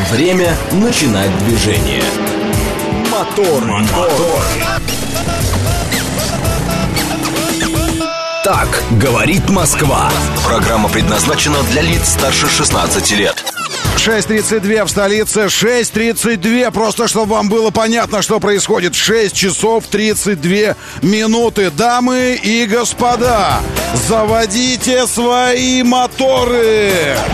Время начинать движение. Мотор. Так говорит Москва. Программа предназначена для лиц старше 16 лет. 6:32 в столице, 6:32, просто чтобы вам было понятно, что происходит. 6 часов 32 минуты. Дамы и господа, заводите свои моторы!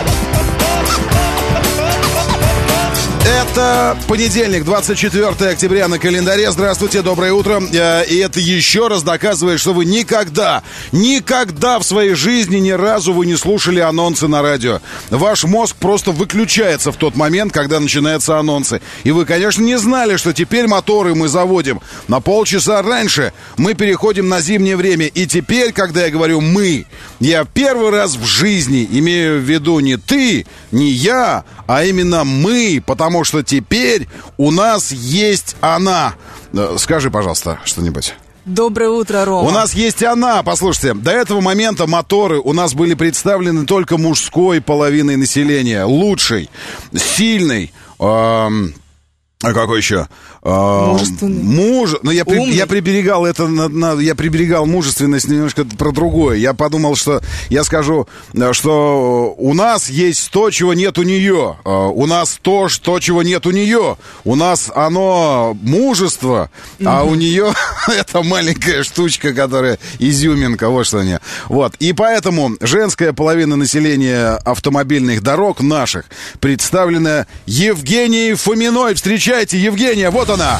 Это понедельник, 24 октября на календаре. Здравствуйте, доброе утро. И это еще раз доказывает, что вы никогда в своей жизни ни разу вы не слушали анонсы на радио. Ваш мозг просто выключается в тот момент, когда начинаются анонсы. И вы, конечно, не знали, что теперь моторы мы заводим на полчаса раньше. Мы переходим на зимнее время. И теперь, когда я говорю «мы», я первый раз в жизни имею в виду не ты, не я, а именно мы, потому что теперь у нас есть она. Скажи, пожалуйста, что-нибудь. Доброе утро, Рома. У нас есть она, послушайте. До этого момента моторы у нас были представлены только мужской половиной населения. Лучшей, сильной, а какой еще? Мужественный. Ну, я приберегал это, я приберегал мужественность немножко про другое. Я подумал, что я скажу, что у нас есть то, чего нет у нее. У нас то, чего нет у нее. У нас оно мужество, а у нее это маленькая штучка, которая изюминка, вот что они. Вот. И поэтому женская половина населения автомобильных дорог наших представлена Евгенией Фоминой. Встречайте, Евгения, вот она.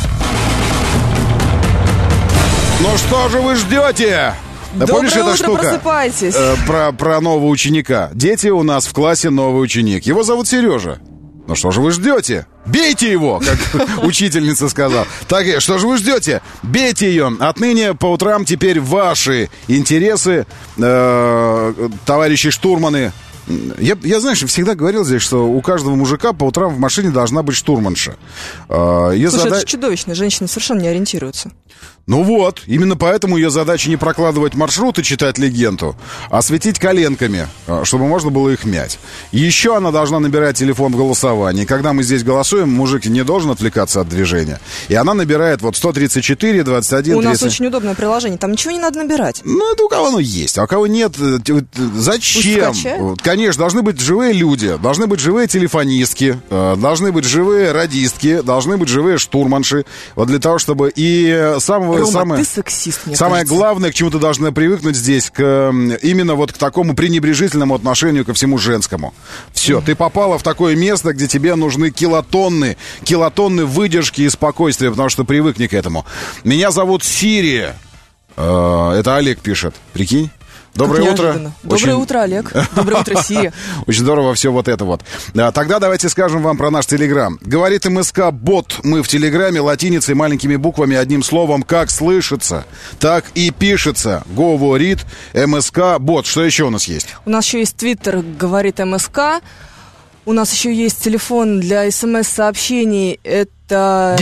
Ну что же вы ждете? Да, помнишь эта штука? Просыпайтесь. Про нового ученика. Дети, у нас в классе новый ученик. Его зовут Сережа. Ну что же вы ждете? Бейте его, как учительница сказала. Так, что же вы ждете? Бейте ее. Отныне по утрам теперь ваши интересы, товарищи штурманы. Я, знаешь, всегда говорил здесь, что у каждого мужика по утрам в машине должна быть штурманша. Слушай, это же чудовищно, женщины совершенно не ориентируются. Ну вот, именно поэтому ее задача не прокладывать маршрут и читать легенду, а светить коленками, чтобы можно было их мять. Еще она должна набирать телефон в голосовании. Когда мы здесь голосуем, мужик не должен отвлекаться от движения. И она набирает вот 134, 21, 30. У нас очень удобное приложение, там ничего не надо набирать. Ну, это у кого оно есть, а у кого нет, зачем? Конечно, должны быть живые люди, должны быть живые телефонистки, должны быть живые радистки, должны быть живые штурманши. Вот для того, чтобы и Рома, ты сексист, мне самое кажется. главное, к чему ты должна привыкнуть здесь, именно вот к такому пренебрежительному отношению ко всему женскому. Все, ты попала в такое место, где тебе нужны килотонны выдержки и спокойствия, потому что привыкни к этому. Меня зовут Сирия. Это Олег пишет, прикинь. Доброе утро. Доброе утро, Олег. Доброе утро, Сия. Очень здорово все вот это вот. Тогда давайте скажем вам про наш Телеграм. Говорит МСК Бот. Мы в Телеграме латиницей, маленькими буквами, одним словом, как слышится, так и пишется. Говорит МСК Бот. Что еще у нас есть? У нас еще есть Твиттер, говорит МСК. У нас еще есть телефон для СМС-сообщений. Это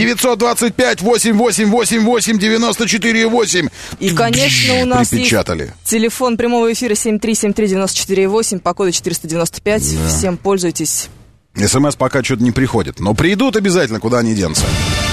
925-8888-94-8. И, конечно, у нас припечатали. Есть телефон прямого эфира 7373948 по коду 495. Да. Всем пользуйтесь. СМС пока что-то не приходит, но придут обязательно, куда они денутся.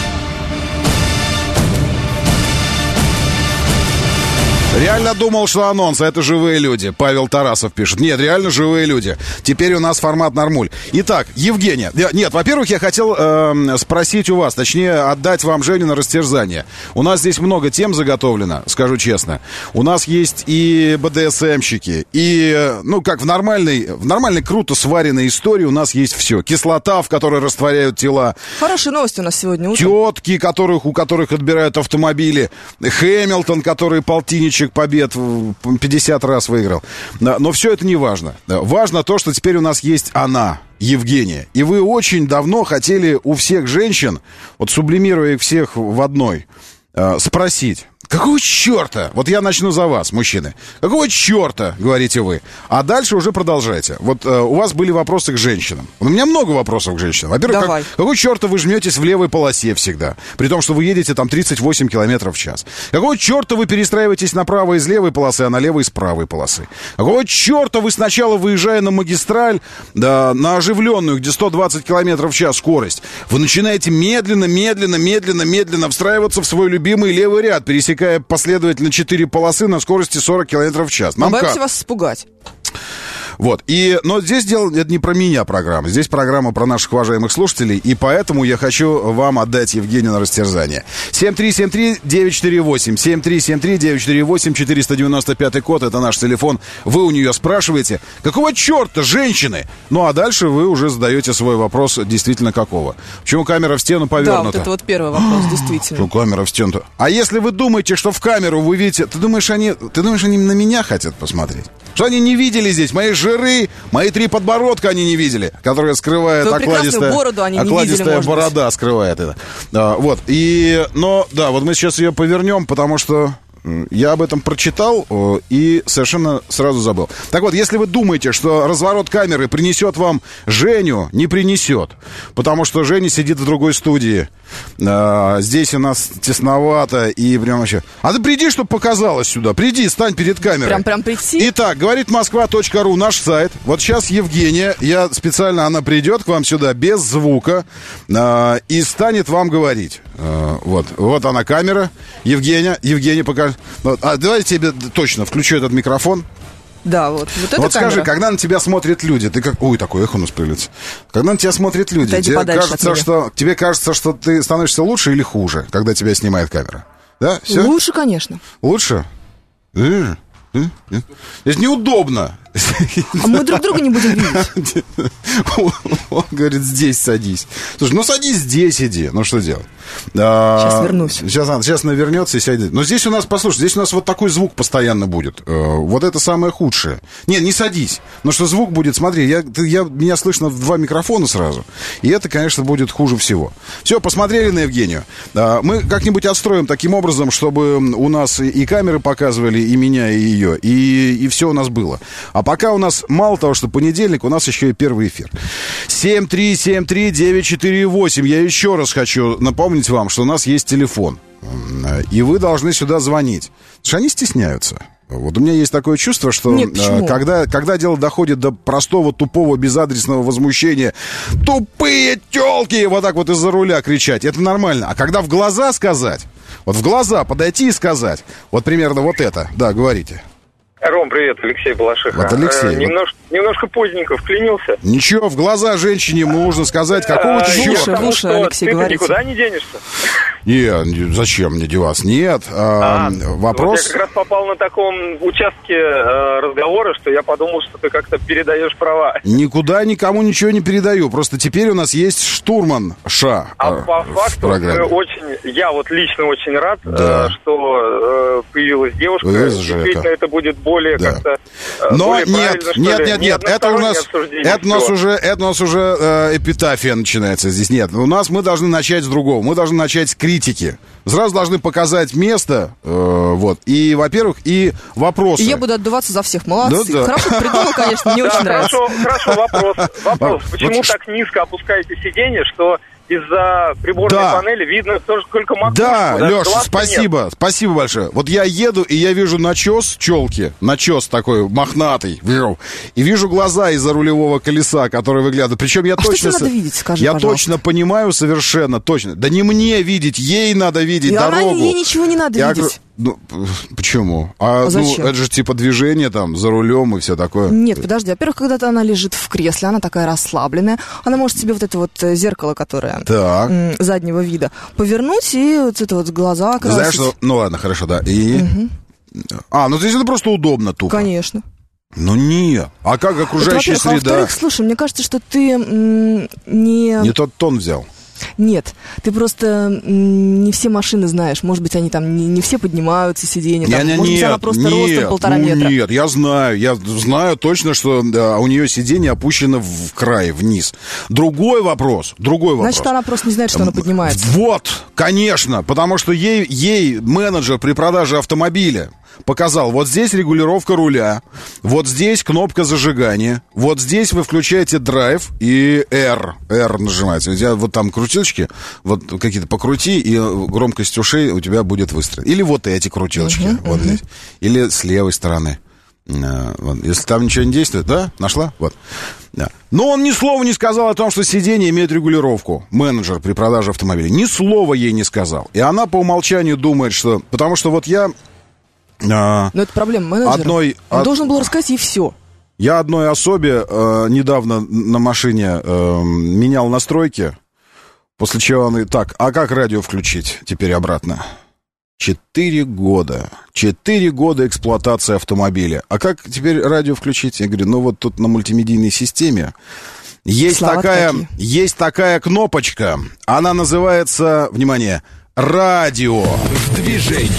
Реально думал, что анонс, это живые люди. Павел Тарасов пишет. Нет, реально живые люди. Теперь у нас формат нормуль. Итак, Евгения. Нет, во-первых, я хотел спросить у вас, точнее, отдать вам Женю на растерзание. У нас здесь много тем заготовлено, скажу честно. У нас есть и БДСМщики, и, ну, как в нормальной круто сваренной истории у нас есть все. Кислота, в которой растворяют тела. Хорошие новости у нас сегодня утром. Тетки, у которых отбирают автомобили. Хэмилтон, который полтинничек побед 50 раз выиграл. Но все это не важно. Важно то, что теперь у нас есть она, Евгения. И вы очень давно хотели у всех женщин, вот сублимируя их всех в одной, спросить, Какого черта? Вот я начну за вас, мужчины. Какого черта, говорите вы? А дальше уже продолжайте. Вот у вас были вопросы к женщинам. У меня много вопросов к женщинам. Во-первых, какого черта вы жметесь в левой полосе всегда? При том, что вы едете там 38 километров в час. Какого черта вы перестраиваетесь направо из левой полосы, а налево из правой полосы? Какого черта вы сначала, выезжая на магистраль, да, на оживленную, где 120 километров в час скорость, вы начинаете медленно встраиваться в свой любимый левый ряд, пересекая последовательно 4 полосы на скорости 40 километров в час. Мы боимся вас испугать. Вот, но здесь дело, это не про меня программа, здесь программа про наших уважаемых слушателей, и поэтому я хочу вам отдать Евгению на растерзание. 7373948, 7373948, 495 код, это наш телефон, вы у нее спрашиваете, какого черта, женщины? Ну, а дальше вы уже задаете свой вопрос, действительно, какого? Почему камера в стену повернута? Да, вот это вот первый вопрос, действительно. Почему камера в стену? А если вы думаете, что в камеру вы видите, ты думаешь, они на меня хотят посмотреть? Что они не видели здесь мои жиры, мои 3 подбородка они не видели, которые скрывает окладистая борода скрывает это. Вот, вот мы сейчас ее повернем, потому что я об этом прочитал и совершенно сразу забыл. Так вот, если вы думаете, что разворот камеры принесет вам Женю, не принесет, потому что Женя сидит в другой студии. Здесь у нас тесновато и прям вообще... А ты приди, чтобы показалось сюда. Приди, стань перед камерой. Прям прийти? Итак, говорит Москва.ру, наш сайт. Вот сейчас Евгения, она придет к вам сюда без звука и станет вам говорить. Вот она камера. Евгения, покажи. Давайте я тебе точно включу этот микрофон. Да, вот это вот камера. Скажи, когда на тебя смотрят люди, ты как... Ой, такое эхо у нас появится. Когда на тебя смотрят люди, тебе кажется, что ты становишься лучше или хуже, когда тебя снимает камера? Да? Все? Лучше, конечно. Лучше? Это неудобно. А мы друг друга не будем видеть. Он говорит, здесь садись. Слушай, садись здесь, иди. Ну, что делать? Сейчас вернусь. Сейчас она вернется и сядет. Но здесь у нас, послушай, здесь у нас вот такой звук постоянно будет. Вот это самое худшее. Нет, не садись. Но что звук будет, смотри, меня слышно в 2 микрофона сразу. И это, конечно, будет хуже всего. Все, посмотрели на Евгению. Мы как-нибудь отстроим таким образом, чтобы у нас и камеры показывали, и меня, и ее. И все у нас было. А пока у нас, мало того, что понедельник, у нас еще и первый эфир. 7373948. Я еще раз хочу напомнить вам, что у нас есть телефон. И вы должны сюда звонить. Потому что они стесняются. Вот у меня есть такое чувство, что когда дело доходит до простого, тупого, безадресного возмущения, тупые тёлки, вот так вот из-за руля кричать, это нормально. А когда в глаза сказать, вот в глаза подойти и сказать, вот примерно вот это, да, говорите. Ром, привет, Алексей Балашиха. Вот Алексей. Немножко поздненько вклинился. Ничего, в глаза женщине нужно сказать, какого черта. В уши, Алексей, говорите. Ты никуда не денешься? Нет, зачем мне деваться? Нет. Вопрос... Вот я как раз попал на таком участке разговора, что я подумал, что ты как-то передаешь права. Никуда никому ничего не передаю. Просто теперь у нас есть штурман Ша. По факту, я вот лично очень рад, что появилась девушка. Действительно, это будет более как-то... Но более нет, это у нас уже эпитафия начинается здесь. Нет, мы должны начать с другого. Мы должны начать с критики. Сразу должны показать место, вот, и, во-первых, и вопросы. И я буду отдуваться за всех, молодцы. Да. Хорошо придумал, конечно, мне очень нравится. Хорошо, вопрос. Почему так низко опускаете сиденье, что из-за приборной панели видно только макушку? Да, Леша, спасибо большое. Вот я еду, и я вижу начес челки, начес такой мохнатый, и вижу глаза из-за рулевого колеса, которые выглядывают. Причем я точно... Что тебе надо видеть, скажи, я точно понимаю совершенно точно. Да не мне видеть, ей надо видеть дорогу. Ей ничего не надо видеть. Почему? Зачем? Это же типа движение там за рулем и все такое. Нет, подожди. Во-первых, когда-то она лежит в кресле, она такая расслабленная. Она может себе вот это вот зеркало, которое заднего вида, повернуть и вот это вот глаза окрасить. Знаешь, что... Ну ладно, хорошо, да. И... то есть это просто удобно, тупо. Конечно. Ну нет. А как окружающая среда? Во-вторых, слушай, мне кажется, что ты не тот тон взял. Нет, ты просто не все машины знаешь. Может быть, они там не все поднимаются, сиденья. Может быть, она просто ростом 1,5 метра. Нет, я знаю точно, что у нее сиденье опущено в край, вниз. Другой вопрос. Значит, она просто не знает, что она поднимается. Вот, конечно, потому что ей менеджер при продаже автомобиля показал, вот здесь регулировка руля, вот здесь кнопка зажигания, вот здесь вы включаете драйв и R нажимаете. У тебя вот там крутилочки, вот какие-то покрути, и громкость ушей у тебя будет выстрелена. Или вот эти крутилочки, вот здесь. Или с левой стороны. Вот. Если там ничего не действует, да? Нашла? Вот. Да. Но он ни слова не сказал о том, что сиденье имеет регулировку. Менеджер при продаже автомобиля. Ни слова ей не сказал. И она по умолчанию думает, что... Потому что вот я... Но это проблема менеджера. Он должен был рассказать ей все. Я одной особе недавно на машине менял настройки, после чего он... Так, а как радио включить теперь обратно? 4 года. 4 года эксплуатации автомобиля. А как теперь радио включить? Я говорю, ну вот тут на мультимедийной системе есть такая кнопочка. Она называется, внимание, радио. В движении.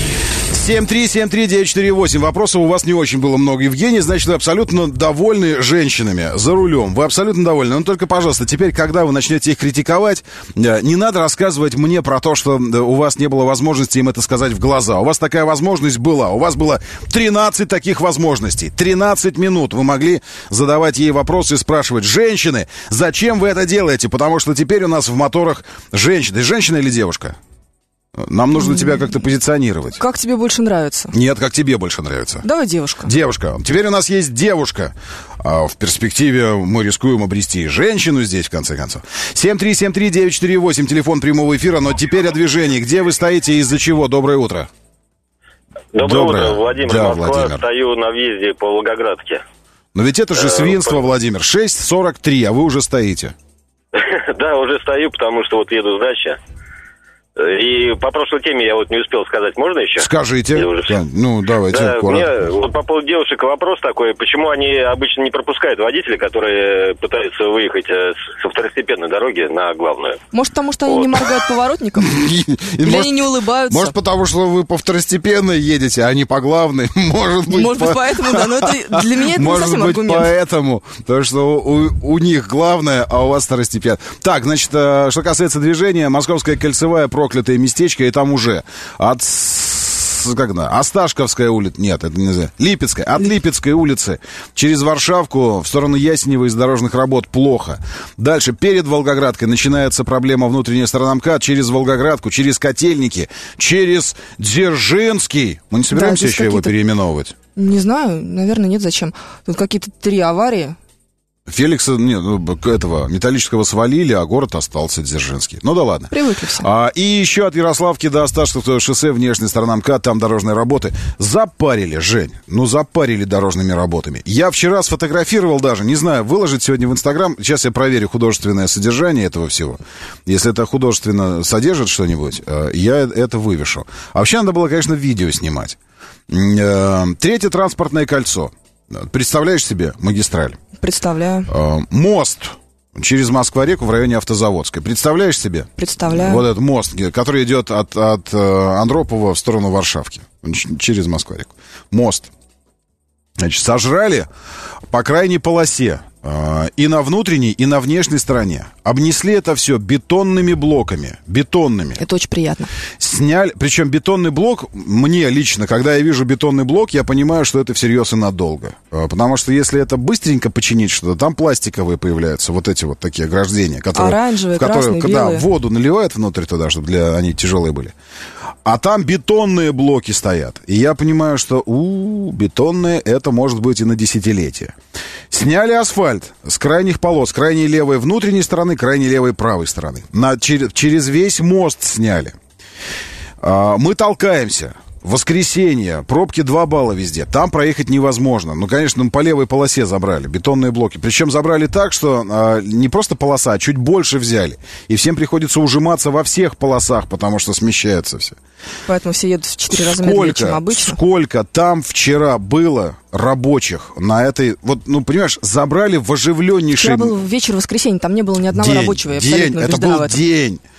7373948. Вопросов у вас не очень было много, Евгений. Значит, вы абсолютно довольны женщинами за рулем. Вы абсолютно довольны. Но только, пожалуйста, теперь, когда вы начнете их критиковать, не надо рассказывать мне про то, что у вас не было возможности им это сказать в глаза. У вас такая возможность была. У вас было 13 таких возможностей. 13 минут вы могли задавать ей вопросы и спрашивать: женщины, зачем вы это делаете? Потому что теперь у нас в моторах женщины. Женщина или девушка? Нам нужно тебя как-то позиционировать. Как тебе больше нравится? Нет, как тебе больше нравится. Давай девушка. Девушка. Теперь у нас есть девушка. А в перспективе мы рискуем обрести женщину здесь, в конце концов. 7373948, телефон прямого эфира. Но теперь о движении. Где вы стоите и из-за чего? Доброе утро. Доброе утро, Владимир, да, Москва. Владимир. Стою на въезде по Волгоградке. Но ведь это же свинство, Владимир. 6:43, а вы уже стоите. Да, уже стою, потому что вот еду с дачи. И по прошлой теме я вот не успел сказать, можно еще? Скажите. Ну, давайте, да, коротко. Мне вот по поводу девушек вопрос такой, почему они обычно не пропускают водителей, которые пытаются выехать со второстепенной дороги на главную? Может, потому что они не моргают поворотником? Или они не улыбаются? Может, потому что вы по второстепенной едете, а не по главной? Может быть, поэтому, да, но это для меня это не совсем аргумент. Может быть, поэтому, потому что у них главное, а у вас второстепенная. Так, значит, что касается движения, Московская кольцевая проклятое местечко, и там уже от Осташковская улица, нет, это нельзя, Липецкая, от Липецкой улицы через Варшавку в сторону Ясенева из дорожных работ плохо. Дальше, перед Волгоградкой начинается проблема внутренняя сторона МКАД, через Волгоградку, через Котельники, через Дзержинский. Мы не собираемся еще его переименовывать? Не знаю, наверное, нет, зачем. Тут какие-то 3 аварии. Феликса, этого металлического свалили, а город остался Дзержинский. Ну да ладно. Привыкли все. И еще от Ярославки до Осташковского шоссе, внешняя сторона МКАД, там дорожные работы. Запарили, Жень, запарили дорожными работами. Я вчера сфотографировал даже, не знаю, выложить сегодня в Инстаграм. Сейчас я проверю художественное содержание этого всего. Если это художественно содержит что-нибудь, я это вывешу. А вообще надо было, конечно, видео снимать. 3-е транспортное кольцо. Представляешь себе магистраль? Представляю. Мост через Москва-реку в районе Автозаводской. Представляешь себе? Представляю. Вот этот мост, который идет от Андропова в сторону Варшавки. Через Москва-реку. Мост. Значит, сожрали по крайней полосе. И на внутренней, и на внешней стороне. Обнесли это все бетонными блоками. Бетонными. Это очень приятно. Сняли, причем бетонный блок, мне лично, когда я вижу бетонный блок, я понимаю, что это всерьез и надолго. Потому что если это быстренько починить что-то, там пластиковые появляются, вот эти вот такие ограждения, которые, оранжевые, красные, белые. Воду наливают внутрь туда, чтобы они тяжелые были. А там бетонные блоки стоят. И я понимаю, что бетонные это может быть и на десятилетие. Сняли асфальт с крайних полос, крайней левой внутренней стороны, крайней левой правой стороны. Через весь мост сняли. Мы толкаемся. Воскресенье, пробки 2 балла везде. Там проехать невозможно. Ну, конечно, по левой полосе забрали бетонные блоки. Причем забрали так, что не просто полоса, а чуть больше взяли. И всем приходится ужиматься во всех полосах, потому что смещается все. Поэтому все едут в 4 раза медленнее, чем обычно. Сколько там вчера было рабочих на этой... Вот, понимаешь, забрали в оживленнейший... Вчера был вечер воскресенья, там не было ни одного рабочего. Я абсолютно это был день.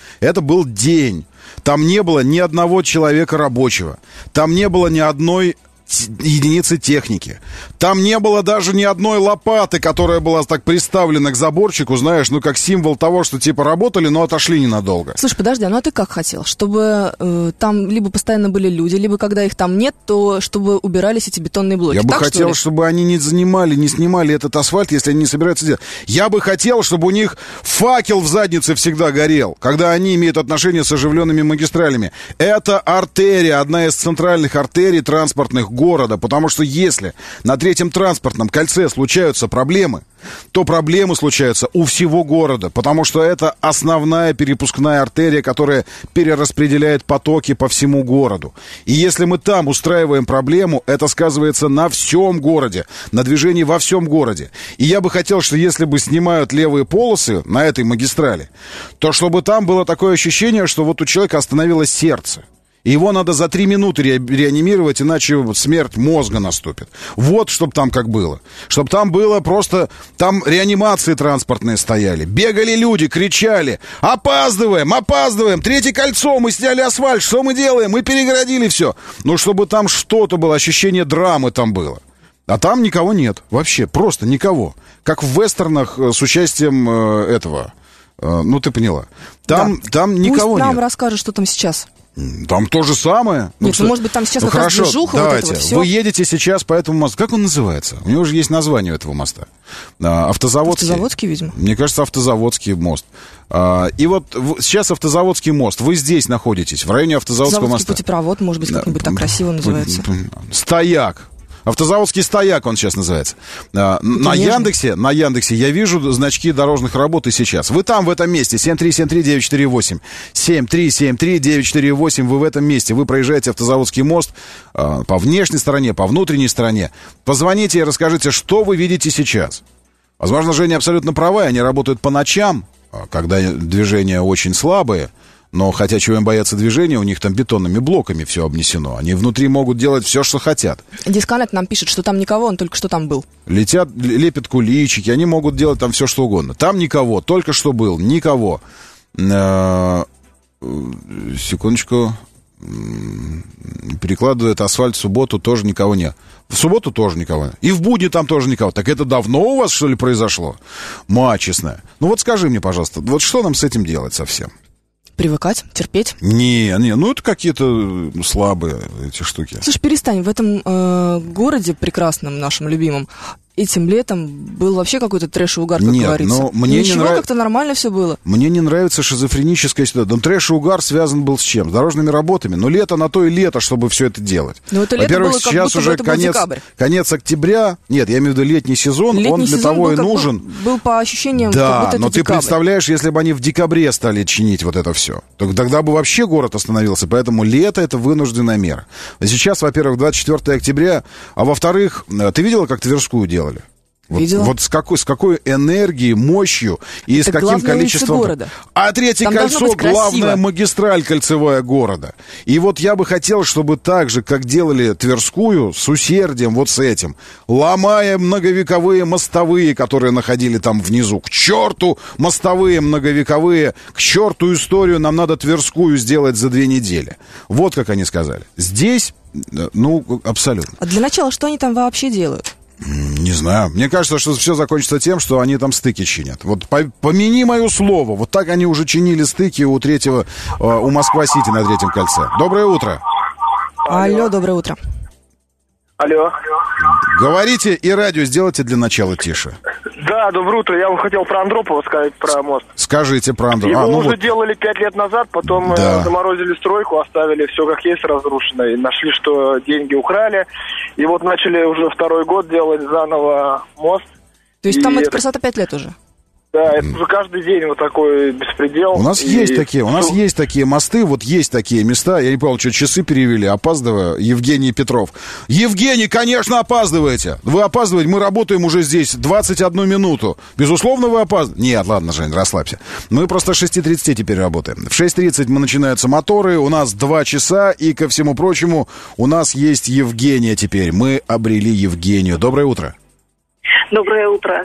Это был день. Там не было ни одного человека рабочего. Там не было ни одной единицы техники. Там не было даже ни одной лопаты, которая была так приставлена к заборчику, знаешь, ну, как символ того, что, типа, работали, но отошли ненадолго. Слушай, подожди, ну, а ты как хотел? Чтобы там либо постоянно были люди, либо, когда их там нет, то чтобы убирались эти бетонные блоки. Я бы хотел, чтобы они не снимали этот асфальт, если они не собираются делать. Я бы хотел, чтобы у них факел в заднице всегда горел, когда они имеют отношение с оживленными магистралями. Это артерия, одна из центральных артерий транспортных города, потому что если на третьем транспортном кольце случаются проблемы, то проблемы случаются у всего города, потому что это основная перепускная артерия, которая перераспределяет потоки по всему городу. И если мы там устраиваем проблему, это сказывается на всем городе, на движении во всем городе. И я бы хотел, что если бы снимают левые полосы на этой магистрали, то чтобы там было такое ощущение, что вот у человека остановилось сердце. И его надо за 3 минуты реанимировать, иначе смерть мозга наступит. Вот, чтобы там как было. Чтобы там было просто... Там реанимации транспортные стояли. Бегали люди, кричали: опаздываем, опаздываем, 3-е кольцо, мы сняли асфальт, что мы делаем? Мы перегородили все. Ну, чтобы там что-то было, ощущение драмы там было. А там никого нет. Вообще, просто никого. Как в вестернах с участием этого... Ну, ты поняла. Там никого нет. Пусть нам расскажут, что там сейчас. Там то же самое. Нет, ну, может быть, там сейчас как раз движуха, давайте. Вот это вот все. Вы едете сейчас по этому мосту. Как он называется? У него же есть название у этого моста. Автозаводский, видимо. Мне кажется, Автозаводский мост. И вот сейчас Автозаводский мост. Вы здесь находитесь, в районе Автозаводского моста. Путепровод, может быть, как-нибудь так красиво называется. Стояк. Автозаводский стояк он сейчас называется. На Яндексе я вижу значки дорожных работ и сейчас. Вы там, в этом месте, 7373948. 7373948, вы в этом месте. Вы проезжаете Автозаводский мост по внешней стороне, по внутренней стороне. Позвоните и расскажите, что вы видите сейчас. Возможно, Женя абсолютно права, они работают по ночам, когда движения очень слабые. Но хотя чего им боятся движения, у них там бетонными блоками все обнесено. Они внутри могут делать все, что хотят. Дисконнект нам пишет, что там никого, он только что там был. Лепят куличики, они могут делать там все, что угодно. Там никого, только что был, никого. Секундочку. Перекладывают асфальт в субботу, тоже никого нет. В субботу тоже никого нет. И в будни там тоже никого. Так это давно у вас, что ли, произошло? Мать честная. Ну вот скажи мне, пожалуйста, вот что нам с этим делать совсем? Привыкать, терпеть? Не, ну это какие-то слабые эти штуки. Слушай, перестань, в этом городе прекрасном, нашем любимом, этим летом был вообще какой-то трэш и угар, как говорится. Но мне ничего, как-то нормально все было. Мне не нравится шизофреническая ситуация. Но трэш и угар связан был с чем? С дорожными работами. Но лето на то и лето, чтобы все это делать. Но это лето было, сейчас уже конец октября. Нет, я имею в виду летний сезон. Он для того и нужен. Был по ощущениям, да, как будто это но декабрь. Ты представляешь, если бы они в декабре стали чинить вот это все, то тогда бы вообще город остановился. Поэтому лето — это вынужденная мера. Сейчас, во-первых, 24 октября, а во-вторых, ты видела, как Тверскую делали? Вот с какой энергией, мощью и это с каким количеством... Города. А 3-е кольцо — главная магистраль кольцевая города. И вот я бы хотел, чтобы так же, как делали Тверскую, с усердием вот с этим, ломая многовековые мостовые, которые находили там внизу, к черту мостовые многовековые, к черту историю, нам надо Тверскую сделать за 2 недели. Вот как они сказали. Здесь, ну, абсолютно. А для начала, что они там вообще делают? Не знаю. Мне кажется, что все закончится тем, что они там стыки чинят. Вот помяни мое слово. Вот так они уже чинили стыки у Москва-Сити на 3-м кольце. Доброе утро. Алло, доброе утро. Алло. Говорите и радио сделайте для начала тише. Да, доброе утро. Я вам хотел про Андропова сказать, про мост. Скажите про Андропова. Его уже делали 5 лет назад, потом заморозили стройку, оставили все как есть разрушено. И нашли, что деньги украли. И вот начали уже 2-й год делать заново мост. То есть там эта красота 5 лет уже? Да, это уже каждый день вот такой беспредел. У нас есть такие мосты, вот есть такие места. Я не понял, что часы перевели, опаздываю. Евгений Петров. Евгений, конечно, опаздываете. Вы опаздываете, мы работаем уже здесь 21 минуту. Безусловно, вы опаздываете. Нет, ладно, Жень, расслабься. Мы просто с 6:30 теперь работаем. В 6:30 начинаются моторы, у нас 2 часа, и, ко всему прочему, у нас есть Евгения теперь. Мы обрели Евгению. Доброе утро. Доброе утро.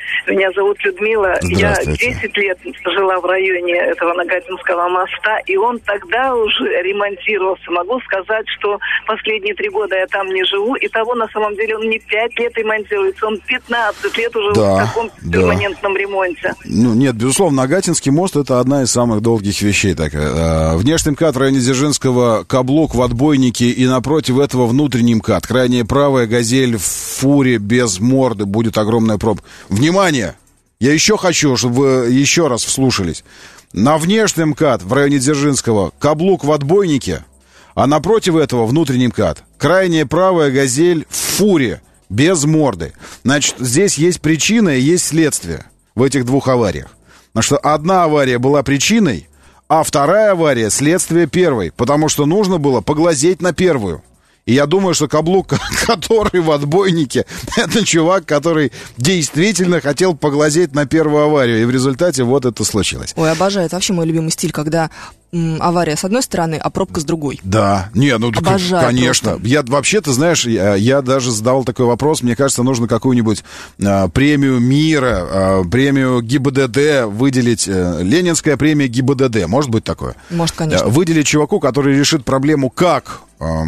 Меня зовут Людмила. Я 10 лет жила в районе этого Нагатинского моста, и он тогда уже ремонтировался. Могу сказать, что последние 3 года я там не живу, и того на самом деле он не 5 лет ремонтируется, он 15 лет уже в таком перманентном ремонте. Ну, нет, безусловно, Нагатинский мост — это одна из самых долгих вещей. Внешний МКАД в районе Дзержинского, Каблук в отбойнике, и напротив этого внутренний МКАД. Крайняя правая, Газель в фуре без морды, будет огромная пробка. Внимание! Я еще хочу, чтобы вы еще раз вслушались. На внешнем МКАД в районе Дзержинского Каблук в отбойнике, а напротив этого внутренний МКАД. Крайняя правая, Газель в фуре без морды. Значит, здесь есть причина и есть следствие в этих 2 авариях. Потому что одна авария была причиной, а вторая авария — следствие первой. Потому что нужно было поглазеть на первую. И я думаю, что Каблук, который в отбойнике, это чувак, который действительно хотел поглазеть на первую аварию. И в результате вот это случилось. Ой, обожаю. Это вообще мой любимый стиль, когда авария с одной стороны, а пробка с другой. Да. Не, ну, обожаю, конечно. Просто. Я вообще, ты знаешь, я даже задавал такой вопрос. Мне кажется, нужно какую-нибудь премию мира, премию ГИБДД выделить. Ленинская премия ГИБДД. Может быть такое? Может, конечно. Выделить чуваку, который решит проблему, как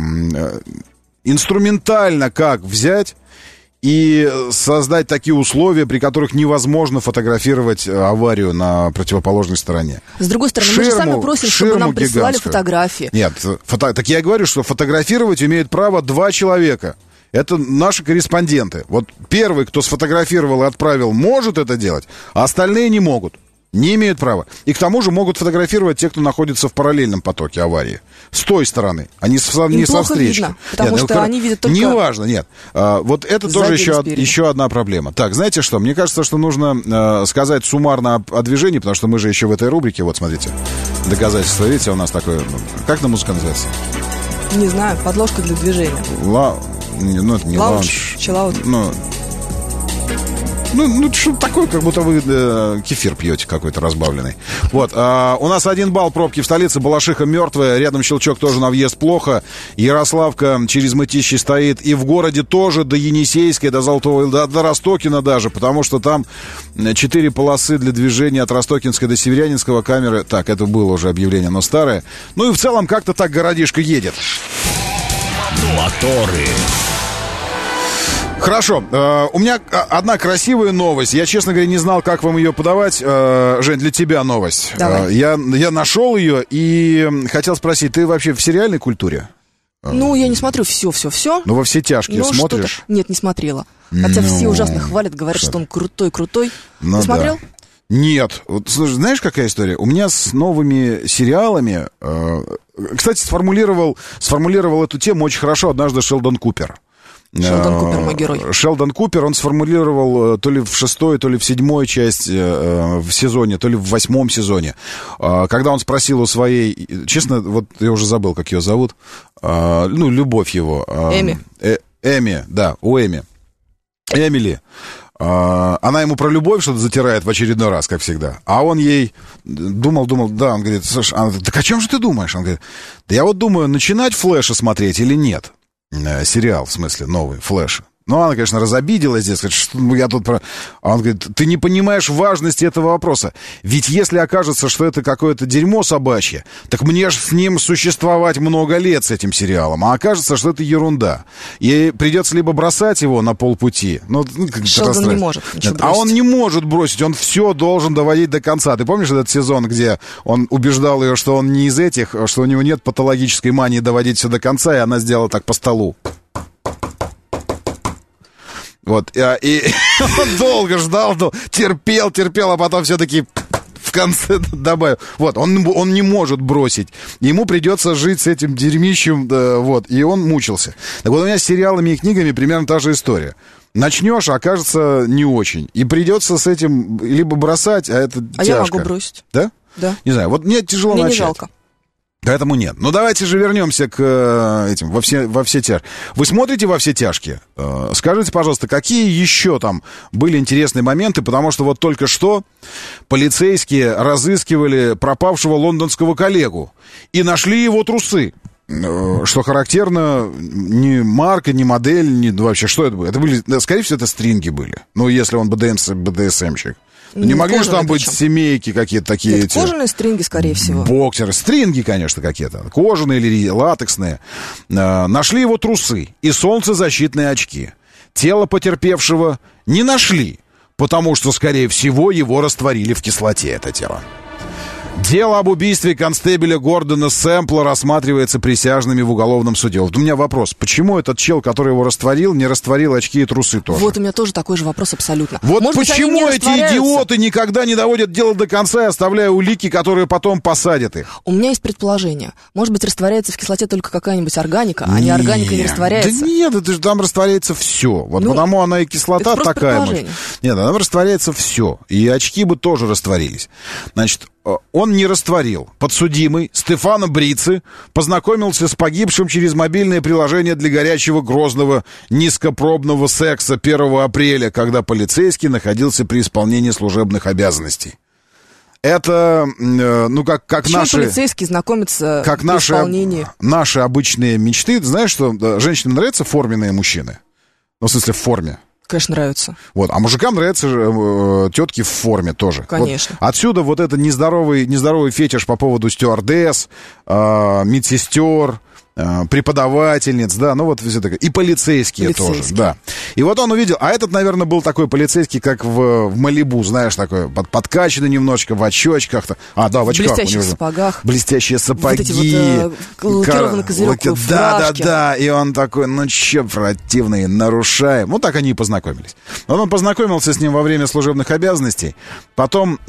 инструментально как взять и создать такие условия, при которых невозможно фотографировать аварию на противоположной стороне. С другой стороны, мы же сами просим, чтобы нам присылали фотографии. Нет, так я и говорю, что фотографировать имеют право 2 человека. Это наши корреспонденты. Вот первый, кто сфотографировал и отправил, может это делать, а остальные не могут. Не имеют права. И к тому же могут фотографировать те, кто находится в параллельном потоке аварии. С той стороны, а не со встречки. Видно, потому что они видят только... Неважно, нет. Вот это тоже еще одна проблема. Так, знаете что? Мне кажется, что нужно сказать суммарно о движении, потому что мы же еще в этой рубрике, вот смотрите, доказательства. Видите, у нас такое... Как на музыка называется? Не знаю, подложка для движения. Ну, это не лаунж. Чиллаут. Ну, что такое, как будто вы кефир пьете какой-то разбавленный. Вот, у нас 1 балл пробки в столице, Балашиха мертвая, рядом Щелчок тоже на въезд плохо, Ярославка через Мытищи стоит, и в городе тоже до Енисейской, до Золотого, до Ростокина даже, потому что там 4 полосы для движения от Ростокинской до Северянинского, камеры, так, это было уже объявление, но старое. Ну и в целом как-то так городишко едет. Моторы. Хорошо, у меня одна красивая новость. Я, честно говоря, не знал, как вам ее подавать. Жень, для тебя новость. Давай. Я нашел ее и хотел спросить, ты вообще в сериальной культуре? Ну, я не смотрю все. Ну, во «Все тяжкие» смотришь? Нет, не смотрела. Хотя все ужасно хвалят, говорят, что он крутой. Ты смотрел? Нет. Вот, слушай, знаешь, какая история? У меня с новыми сериалами... Кстати, сформулировал эту тему очень хорошо однажды Шелдон Купер. Шелдон Купер, мой герой. Шелдон Купер, он сформулировал то ли в 6-й, то ли в 7-й часть в сезоне, то ли в 8-м сезоне. Когда он спросил у своей... Честно, вот я уже забыл, как ее зовут. Любовь его. Эми. Эми, да, у Эми. Эмили. Она ему про любовь что-то затирает в очередной раз, как всегда. А он ей думал, да, он говорит, слушай, она говорит, так о чем же ты думаешь? Он говорит, да я вот думаю, начинать «Флэша» смотреть или нет. Сериал, в смысле, новый, «Флэш». Ну, она, конечно, разобиделась здесь, говорит, что я тут про... А он говорит, ты не понимаешь важности этого вопроса. Ведь если окажется, что это какое-то дерьмо собачье, так мне же с ним существовать много лет, с этим сериалом. А окажется, что это ерунда. И придется либо бросать его на полпути. Шелдон не может ничего бросить. А он не может бросить, он все должен доводить до конца. Ты помнишь этот сезон, где он убеждал ее, что он не из этих, что у него нет патологической мании доводить все до конца, и она сделала так по столу. Вот, и он долго ждал, терпел, а потом все-таки в конце добавил. Вот, он не может бросить. Ему придется жить с этим дерьмищем, вот, и он мучился. Так вот, у меня с сериалами и книгами примерно та же история. Начнешь, а окажется не очень. И придется с этим либо бросать, а это тяжко. Я могу бросить. Да? Да. Не знаю, вот мне тяжело начать. Мне не жалко. Поэтому нет. Ну, давайте же вернемся к этим, во все тяжкие. Вы смотрите «Во все тяжкие»? Скажите, пожалуйста, какие еще там были интересные моменты? Потому что вот только что полицейские разыскивали пропавшего лондонского коллегу и нашли его трусы. что характерно, ни марка, ни модель, ни вообще, что это было? Это были, скорее всего, это стринги были. Ну, если он БДСМщик. Не могли же там быть семейки какие-то такие. Нет, кожаные стринги, скорее всего. Боксеры. Стринги, конечно, какие-то. Кожаные или латексные. Нашли его трусы и солнцезащитные очки. Тело потерпевшего не нашли, потому что, скорее всего, его растворили в кислоте, это тело. Дело об убийстве констебеля Гордона Сэмпла рассматривается присяжными в уголовном суде. Вот у меня вопрос. Почему этот чел, который его растворил, не растворил очки и трусы тоже? Вот у меня тоже такой же вопрос абсолютно. Вот может почему быть, эти идиоты никогда не доводят дело до конца, оставляя улики, которые потом посадят их? У меня есть предположение. Может быть, растворяется в кислоте только какая-нибудь органика, а не органика не растворяется? Да нет, это же там растворяется все. Вот потому она и кислота такая. Нет, там растворяется все. И очки бы тоже растворились. Значит, он не растворил. Подсудимый Стефано Брици познакомился с погибшим через мобильное приложение для горячего, грозного, низкопробного секса 1 апреля, когда полицейский находился при исполнении служебных обязанностей. Это, ну, как наши... полицейский знакомится как при исполнении? Наши обычные мечты. Ты знаешь, что женщинам нравятся форменные мужчины? Ну, в смысле, в форме. Конечно, нравится. Вот. А мужикам нравятся тетки в форме тоже. Конечно. Вот. Отсюда вот это нездоровый фетиш по поводу стюардесс, медсестер, преподавательниц, да, ну вот все такое. И полицейские тоже, да. И вот он увидел, а этот, наверное, был такой полицейский, как в Малибу, знаешь, такой подкачанный немножечко, в очочках. Да, в очках. В блестящих сапогах. Блестящие сапоги. Вот эти вот лакированный козырек, фуражки. Да. И он такой, ну че, противный, нарушаем. Вот так они и познакомились. Он познакомился с ним во время служебных обязанностей. Потом,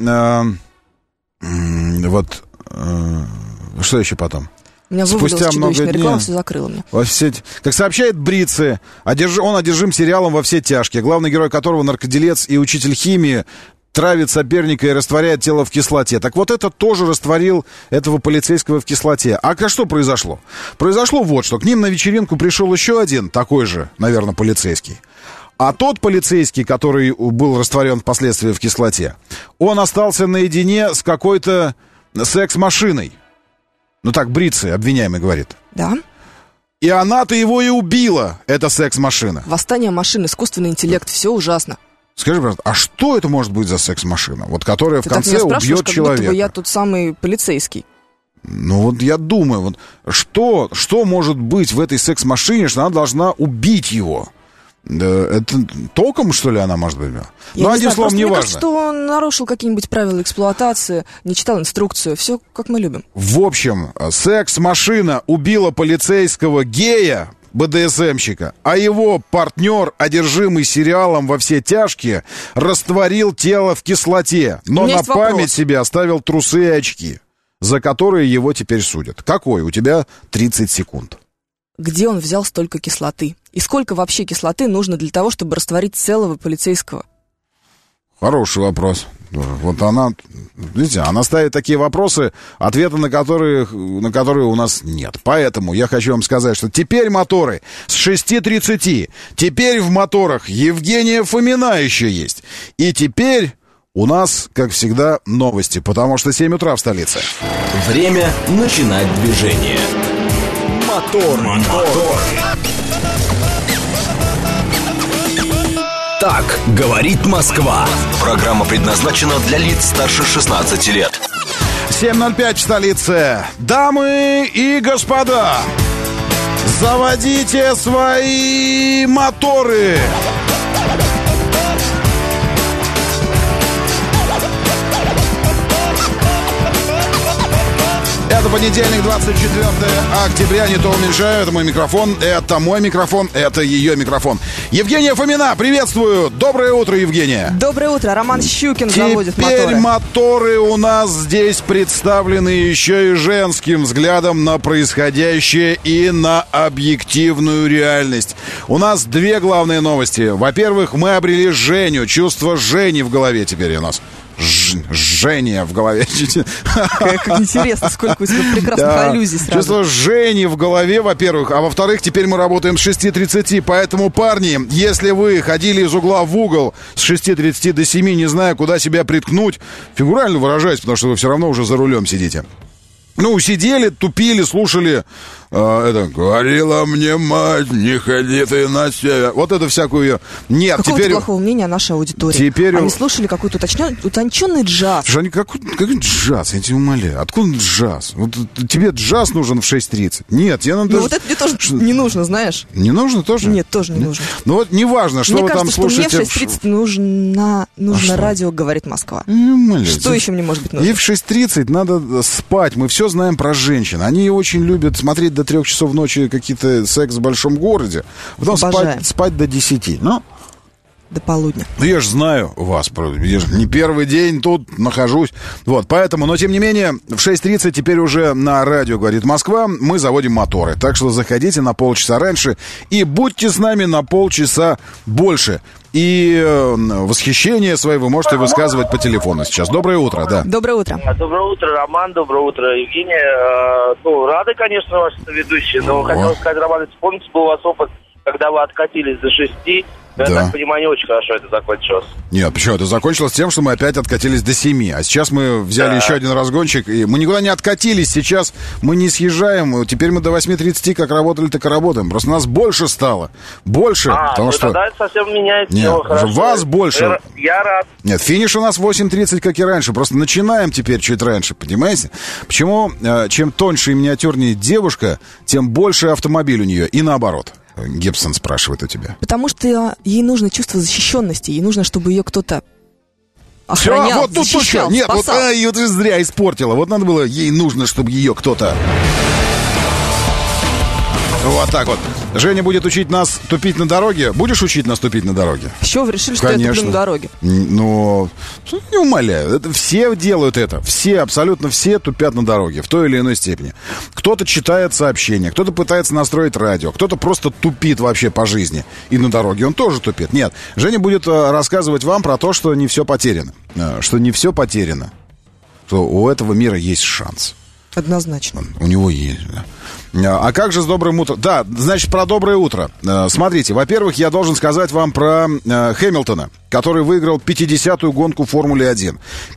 что еще потом? Меня спустя много дней реклама, все закрыла мне. Как сообщает Брици, он одержим сериалом «Во все тяжкие», главный герой которого наркоделец и учитель химии травит соперника и растворяет тело в кислоте. Так вот, это тоже растворил этого полицейского в кислоте. А что произошло? Произошло вот что. К ним на вечеринку пришел еще один, такой же, наверное, полицейский. А тот полицейский, который был растворен впоследствии в кислоте, он остался наедине с какой-то секс-машиной. Ну так Брици, обвиняемый, говорит. Да. И она-то его и убила, эта секс-машина. Восстание машин, искусственный интеллект, все ужасно. Скажи, пожалуйста, а что это может быть за секс-машина, вот которая в конце убьет человека? Как будто бы я тот самый полицейский. Ну вот я думаю, вот что может быть в этой секс-машине, что она должна убить его? Да, это током, что ли, она может быть? Ну, одним словом, не важно. Мне кажется, что он нарушил какие-нибудь правила эксплуатации, не читал инструкцию, все как мы любим. В общем, секс-машина убила полицейского гея, БДСМщика, а его партнер, одержимый сериалом «Во все тяжкие», растворил тело в кислоте, но на память себе оставил трусы и очки, за которые его теперь судят. Какой? У тебя 30 секунд. Где он взял столько кислоты? И сколько вообще кислоты нужно для того, чтобы растворить целого полицейского? Хороший вопрос. Вот она, видите, она ставит такие вопросы, ответа на которые у нас нет. Поэтому я хочу вам сказать, что теперь моторы с 6:30. Теперь в моторах Евгения Фомина еще есть. И теперь у нас, как всегда, новости, потому что 7 утра в столице. Время начинать движение. Мотор. Так говорит Москва. Программа предназначена для лиц старше 16 лет. 7:05 в столице. Дамы и господа, заводите свои моторы. Это понедельник, 24 октября, не то уменьшаю, это мой микрофон, это ее микрофон. Евгения Фомина, приветствую, доброе утро, Евгения. Доброе утро, Роман Щукин заводит моторы. Теперь моторы у нас здесь представлены еще и женским взглядом на происходящее и на объективную реальность. У нас две главные новости. Во-первых, мы обрели Женю, чувство Жени в голове теперь у нас. Жжение в голове. Как интересно, сколько у тебя прекрасных аллюзий сразу. Чувство Жени в голове, во-первых. А во-вторых, теперь мы работаем с 6:30. Поэтому, парни, если вы ходили из угла в угол с 6:30 до 7, не зная, куда себя приткнуть, фигурально выражаясь, потому что вы все равно уже за рулем сидите. Ну, сидели, тупили, слушали Это говорила мне мать, не ходи ты на север. Вот это всякую... Нет, какого теперь... плохого мнения о нашей аудитории? Теперь... Они слушали какой-то утонченный джаз. Слушай, какой джаз, я тебя умоляю. Откуда джаз? Вот тебе джаз нужен в 6:30. Нет, тебе надо... Ну вот это мне тоже не нужно, знаешь. Не нужно тоже? Нет, тоже не нужно. Ну вот неважно, что мне вы кажется, там слушаете. Мне в 6:30 нужно радио «Говорит Москва». Что еще мне может быть нужно? И в 6:30 надо спать. Мы все знаем про женщин. Они очень любят смотреть до 3 часов ночи какие-то секс в большом городе. Потом спать до 10. Ну, до полудня. Ну, я же знаю вас, я же не первый день тут нахожусь. Вот, поэтому, но тем не менее, в 6:30 теперь уже на радио «Говорит Москва» мы заводим моторы. Так что заходите на полчаса раньше и будьте с нами на полчаса больше. И восхищение свое вы можете высказывать по телефону сейчас. Доброе утро, да. Доброе утро. Доброе утро, Роман. Доброе утро, Евгения. Рады, конечно, ваши ведущие, но хотел сказать, Роман, вспомните, был у вас опыт, когда вы откатились до 6. Я так понимаю, не очень хорошо это закончилось. Нет, почему? Это закончилось тем, что мы опять откатились до 7. А сейчас мы взяли еще один разгончик, и мы никуда не откатились. Сейчас мы не съезжаем. Теперь мы до 8:30 как работали, так и работаем. Просто нас больше стало. Больше. Потому что... тогда это совсем меняется. Нет, вас больше. Я рад. Нет, финиш у нас 8:30, как и раньше. Просто начинаем теперь чуть раньше, понимаете? Почему? Чем тоньше и миниатюрнее девушка, тем больше автомобиль у нее. И наоборот. Гибсон спрашивает у тебя. Потому что ей нужно чувство защищенности. Ей нужно, чтобы ее кто-то охранял, вот тут защищал, нет, спасал. Вот ты зря испортила. Вот надо было, ей нужно, чтобы ее кто-то... Вот так вот. Женя будет учить нас тупить на дороге. Будешь учить нас тупить на дороге? Еще вы решили, что я туплю на дороге? Ну, не умоляю. Все делают это. Все, абсолютно все тупят на дороге в той или иной степени. Кто-то читает сообщения, кто-то пытается настроить радио, кто-то просто тупит вообще по жизни. И на дороге он тоже тупит. Нет, Женя будет рассказывать вам про то, что не все потеряно. Что не все потеряно. Что у этого мира есть шанс. Однозначно. У него есть, да. А как же с добрым утром? Да, значит, про доброе утро. Смотрите, во-первых, я должен сказать вам про Хэмилтона, который выиграл 50-ю гонку в Формуле 1.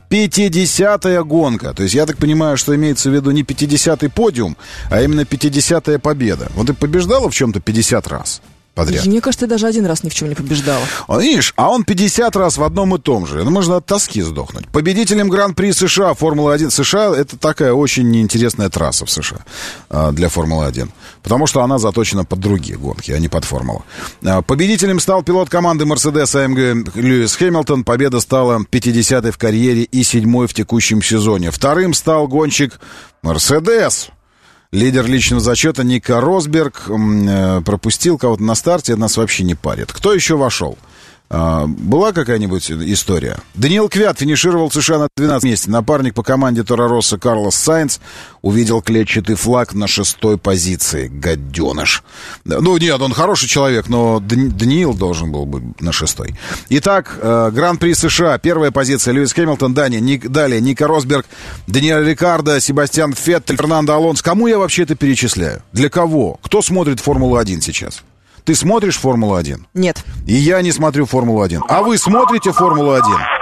50-я гонка. То есть я так понимаю, что имеется в виду не 50-й подиум, а именно 50-я победа. Вот ты побеждала в чем-то 50 раз подряд? Мне кажется, я даже один раз ни в чем не побеждала. Видишь, а он 50 раз в одном и том же. Ну, можно от тоски сдохнуть. Победителем Гран-при США Формулы-1. США — это такая очень неинтересная трасса в США для Формулы-1. Потому что она заточена под другие гонки, а не под Формулу. Победителем стал пилот команды Mercedes AMG Льюис Хэмилтон. Победа стала 50-й в карьере и 7-й в текущем сезоне. Вторым стал гонщик Mercedes. Лидер личного зачета Нико Росберг пропустил кого-то на старте, это нас вообще не парит. Кто еще вошел? Была какая-нибудь история? Даниил Квят финишировал в США на 12 месте. Напарник по команде Торо Россо Карлос Сайнц увидел клетчатый флаг на 6-й позиции. Гаденыш. Ну, нет, он хороший человек, но Даниил должен был быть на 6-й. Итак, Гран-при США. Первая позиция Льюис Хэмилтон, далее Нико Росберг, Даниэль Рикардо, Себастьян Феттель, Фернандо Алонсо. Кому я вообще это перечисляю? Для кого? Кто смотрит Формулу-1 сейчас? Ты смотришь Формулу-1? Нет. И я не смотрю Формулу-1. А вы смотрите Формулу-1?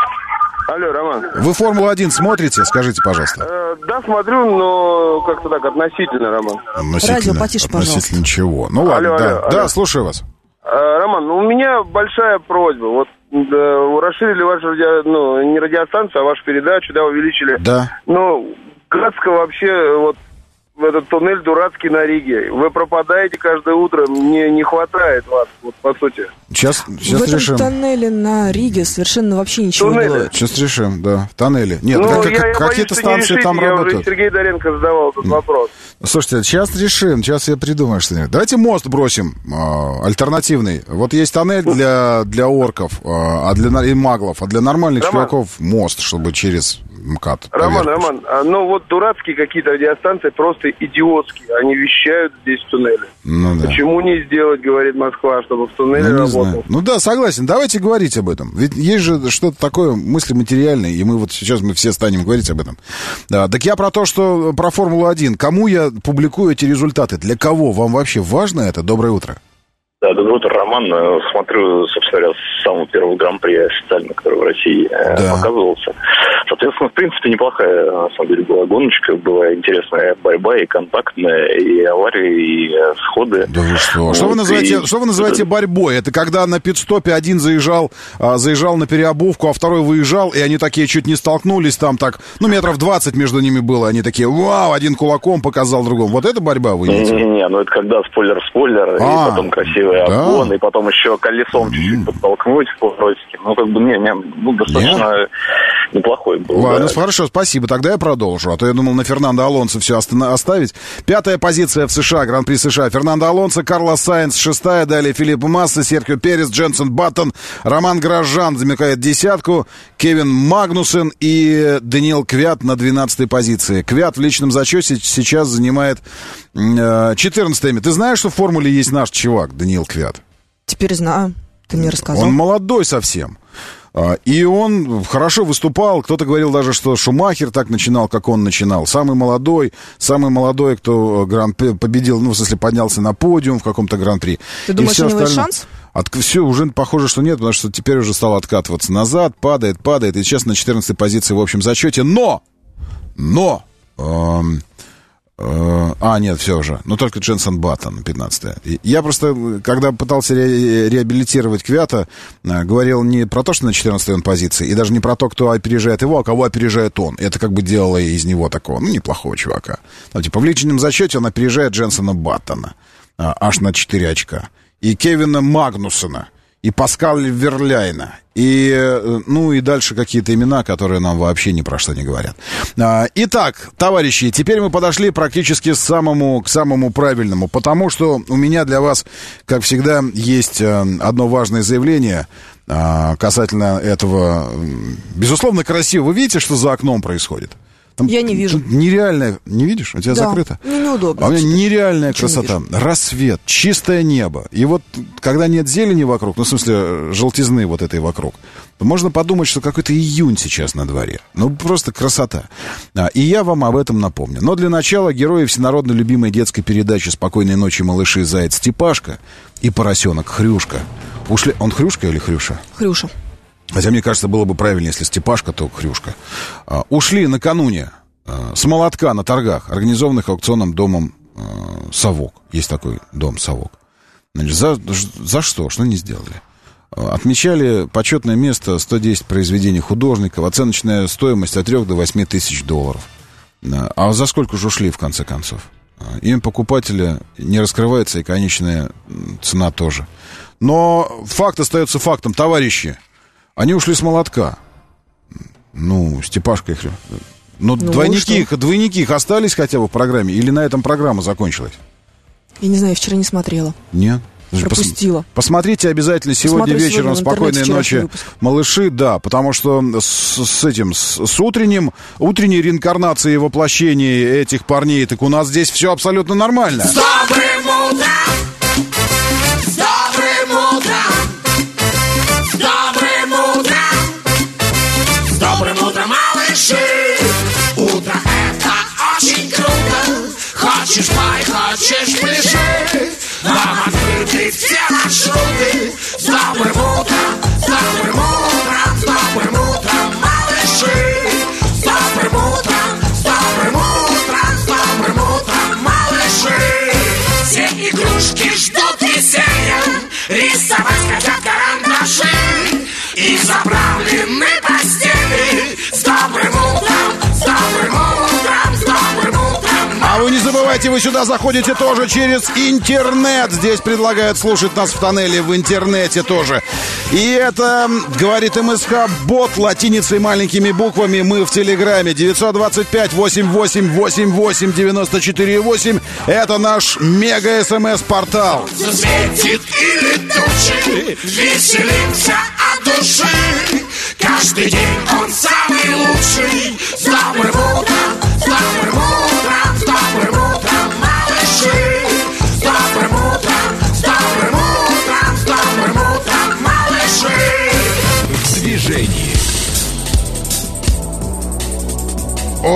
Алло, Роман. Вы Формулу-1 смотрите? Скажите, пожалуйста. Да, смотрю, но как-то так, относительно, Роман. Радио потише, пожалуйста. Относительно чего? Ну ладно, да, слушаю вас. Роман, у меня большая просьба. Вот расширили вашу не радиостанцию, а вашу передачу, да, увеличили. Да. Ну, гадко вообще, вот в этот туннель дурацкий на Риге. Вы пропадаете каждое утро, мне не хватает вас, вот по сути. Сейчас в этом решим. тоннеле на Риге совершенно вообще ничего не было. Сейчас решим, да, в тоннеле. Нет, какие-то станции там работают. Я уже Сергей Доренко задавал этот вопрос. Слушайте, сейчас решим, сейчас я придумаю что-нибудь. Давайте мост бросим, альтернативный. Вот есть тоннель для орков, и маглов, а для нормальных чуваков мост, чтобы через МКАД. Роман, ну вот дурацкие какие-то радиостанции, просто идиотские. Они вещают здесь в туннеле. Ну, да. Почему не сделать, говорит Москва, чтобы в туннеле работал? Ну да, согласен, давайте говорить об этом. Ведь есть же что-то такое, мысли материальные, и мы вот сейчас все станем говорить об этом. Да, так я про то, что про Формулу-1. Кому я публикую эти результаты? Для кого? Вам вообще важно это? Доброе утро. Да, доброе утро, Роман. Смотрю, собственно говоря, с самого первого гран-при официально, который в России показывался. Соответственно, в принципе, неплохая, на самом деле, была гоночка. Была интересная борьба, и контактная, и аварии, и сходы. Да вы что? Вот, что вы называете борьбой? Это когда на пит-стопе один заезжал на переобувку, а второй выезжал, и они такие чуть не столкнулись, там так, метров 20 между ними было. Они такие, вау, один кулаком показал другому. Вот это борьба, вы видите? Не, это когда спойлер-спойлер, и потом красивый обгон, и потом еще колесом чуть-чуть подтолкнуть в поворотике. Достаточно неплохой был. Ладно, хорошо, спасибо. Тогда я продолжу. А то я думал на Фернандо Алонсо все оставить. 5-я позиция в США, Гран-при США. Фернандо Алонсо, Карлос Сайнс 6-я, далее Филиппо Масса, Серхио Перес, Дженсен Баттон, Роман Гросжан замыкает 10-ку, Кевин Магнуссен и Даниил Квят на 12-й позиции. Квят в личном зачете сейчас занимает 14-е. Ты знаешь, что в формуле есть наш чувак, Даниил Квят? Теперь знаю. Ты мне рассказал. Он молодой совсем. И он хорошо выступал. Кто-то говорил даже, что Шумахер так начинал, как он начинал. Самый молодой, кто победил, в смысле, поднялся на подиум в каком-то гран-при. Ты думаешь, у него есть шанс? Все, уже похоже, что нет, потому что теперь уже стал откатываться назад, падает, и сейчас на 14-й позиции в общем зачете. Но! Нет, все уже. Только Дженсен Баттон, 15-я. Я просто, когда пытался реабилитировать Квята, говорил не про то, что на 14-й он позиции, и даже не про то, кто опережает его, а кого опережает он. Это как бы делало из него такого, неплохого чувака. В личном зачете он опережает Дженсена Баттона аж на 4 очка. И Кевина Магнуссена, и Паскаля Верляйна, и дальше какие-то имена, которые нам вообще ни про что не говорят. Итак, товарищи, теперь мы подошли практически к самому правильному, потому что у меня для вас, как всегда, есть одно важное заявление касательно этого. Безусловно, красиво. Вы видите, что за окном происходит? Там я не вижу. Нереальная... Не видишь? У тебя закрыто? Неудобно. А у меня нереальная красота. Рассвет, чистое небо. И вот, когда нет зелени вокруг, в смысле, желтизны вот этой вокруг, то можно подумать, что какой-то июнь сейчас на дворе. Просто красота. И я вам об этом напомню. Но для начала герои всенародно любимой детской передачи «Спокойной ночи, малыши», заяц Степашка и поросенок Хрюшка ушли... Он Хрюшка или Хрюша? Хрюша. Хотя, мне кажется, было бы правильнее, если Степашка, то Хрюшка. Ушли накануне с молотка на торгах, организованных аукционным домом «Совок». Есть такой дом «Совок». Значит, за что? Что они сделали? Отмечали почетное место 110 произведений художников, оценочная стоимость от 3 до 8 тысяч долларов. А за сколько же ушли, в конце концов? Имя покупателя не раскрывается, и конечная цена тоже. Но факт остается фактом, товарищи. Они ушли с молотка. Степашка их... двойники их остались хотя бы в программе? Или на этом программа закончилась? Я не знаю, я вчера не смотрела. Нет? Пропустила. Посмотрите обязательно сегодня вечером «Спокойной ночи, малыши», да, потому что с утренней реинкарнацией и воплощением этих парней, так у нас здесь все абсолютно нормально. С добрым утром! С добрым утром! С добрым утром! С добрым утром, малыши! Утро это очень круто! Хочешь пой, хочешь пляши! Вам открыты все маршруты! С добрым утром! С добрым утром! С добрым утром, малыши! С добрым утром! С добрым утром! С добрым утром, малыши! Все игрушки ждут веселья! Рисовать хотят карандаши! И заправлены постели! С добрым утром! С добрым утром! С добрым утром! А вы не забывайте, вы сюда заходите тоже через интернет. Здесь предлагают слушать нас в тоннеле в интернете тоже. И это, говорит МСК, бот латиницей маленькими буквами. Мы в Телеграме. 925-88-88-94-8. Это наш мега-СМС-портал. Светит или тучи, веселимся от души. Каждый день он самый лучший. С добрым утром, с добрым утром, с добрым утром, малыши. С добрым утром, с добрым утром, с добрым утром, малыши. В движении.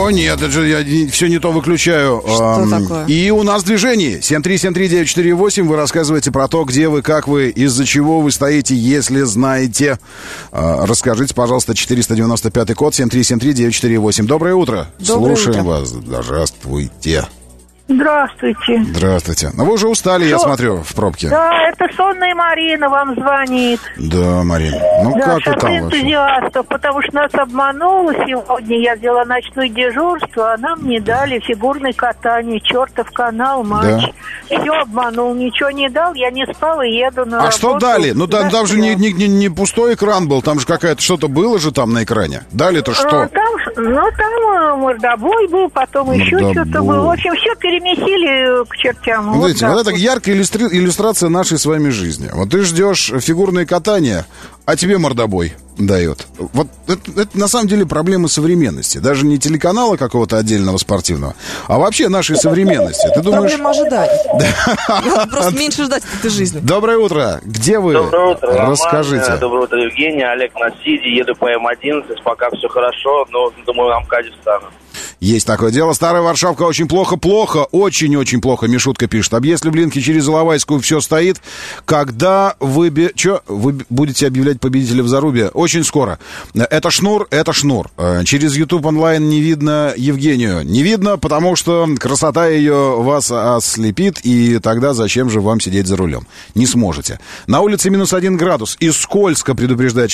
О, нет, это же я все не то выключаю. Что такое? И у нас движение. 7373948. Вы рассказываете про то, где вы, как вы, из-за чего вы стоите, если знаете. Расскажите, пожалуйста, 495-й код, 7373948. Доброе утро. Слушаем вас. Здравствуйте. Здравствуйте. Здравствуйте. Ну, вы уже устали, я смотрю, в пробке. Да, это сонная Марина вам звонит. Да, Марина. Ну, да, как вы там энтузиастов, потому что нас обмануло сегодня. Я взяла ночное дежурство, а нам не дали фигурное катание. Чертов канал, матч. Да. Все обманул, ничего не дал, я не спала, еду на работу. Что дали? Ну, там же не пустой экран был, там же какая-то что-то было же там на экране. Дали-то что? Там мордобой был, потом еще что-то было. В общем, все перемесили к чертям. Смотрите, вот это яркая иллюстрация нашей с вами жизни. Вот ты ждешь фигурное катание, а тебе мордобой дает. Вот это на самом деле проблема современности. Даже не телеканала какого-то отдельного спортивного, а вообще нашей современности. Ты думаешь... Проблема ожидания. Просто меньше ждать от этой жизни. Доброе утро. Где вы? Доброе утро, расскажите. Роман. Доброе утро, Евгений. Олег на СИДе. Еду по М11. Пока все хорошо, но, думаю, на МКАДе встану. Есть такое дело. Старая Варшавка очень плохо, очень-очень плохо. Мишутка пишет. Объезд Люблинки через Иловайскую все стоит. Когда вы будете объявлять победителя в Зарубе? Очень скоро. Это шнур. Через YouTube онлайн не видно Евгению. Не видно, потому что красота ее вас ослепит, и тогда зачем же вам сидеть за рулем? Не сможете. На улице -1 градус. И скользко, предупреждает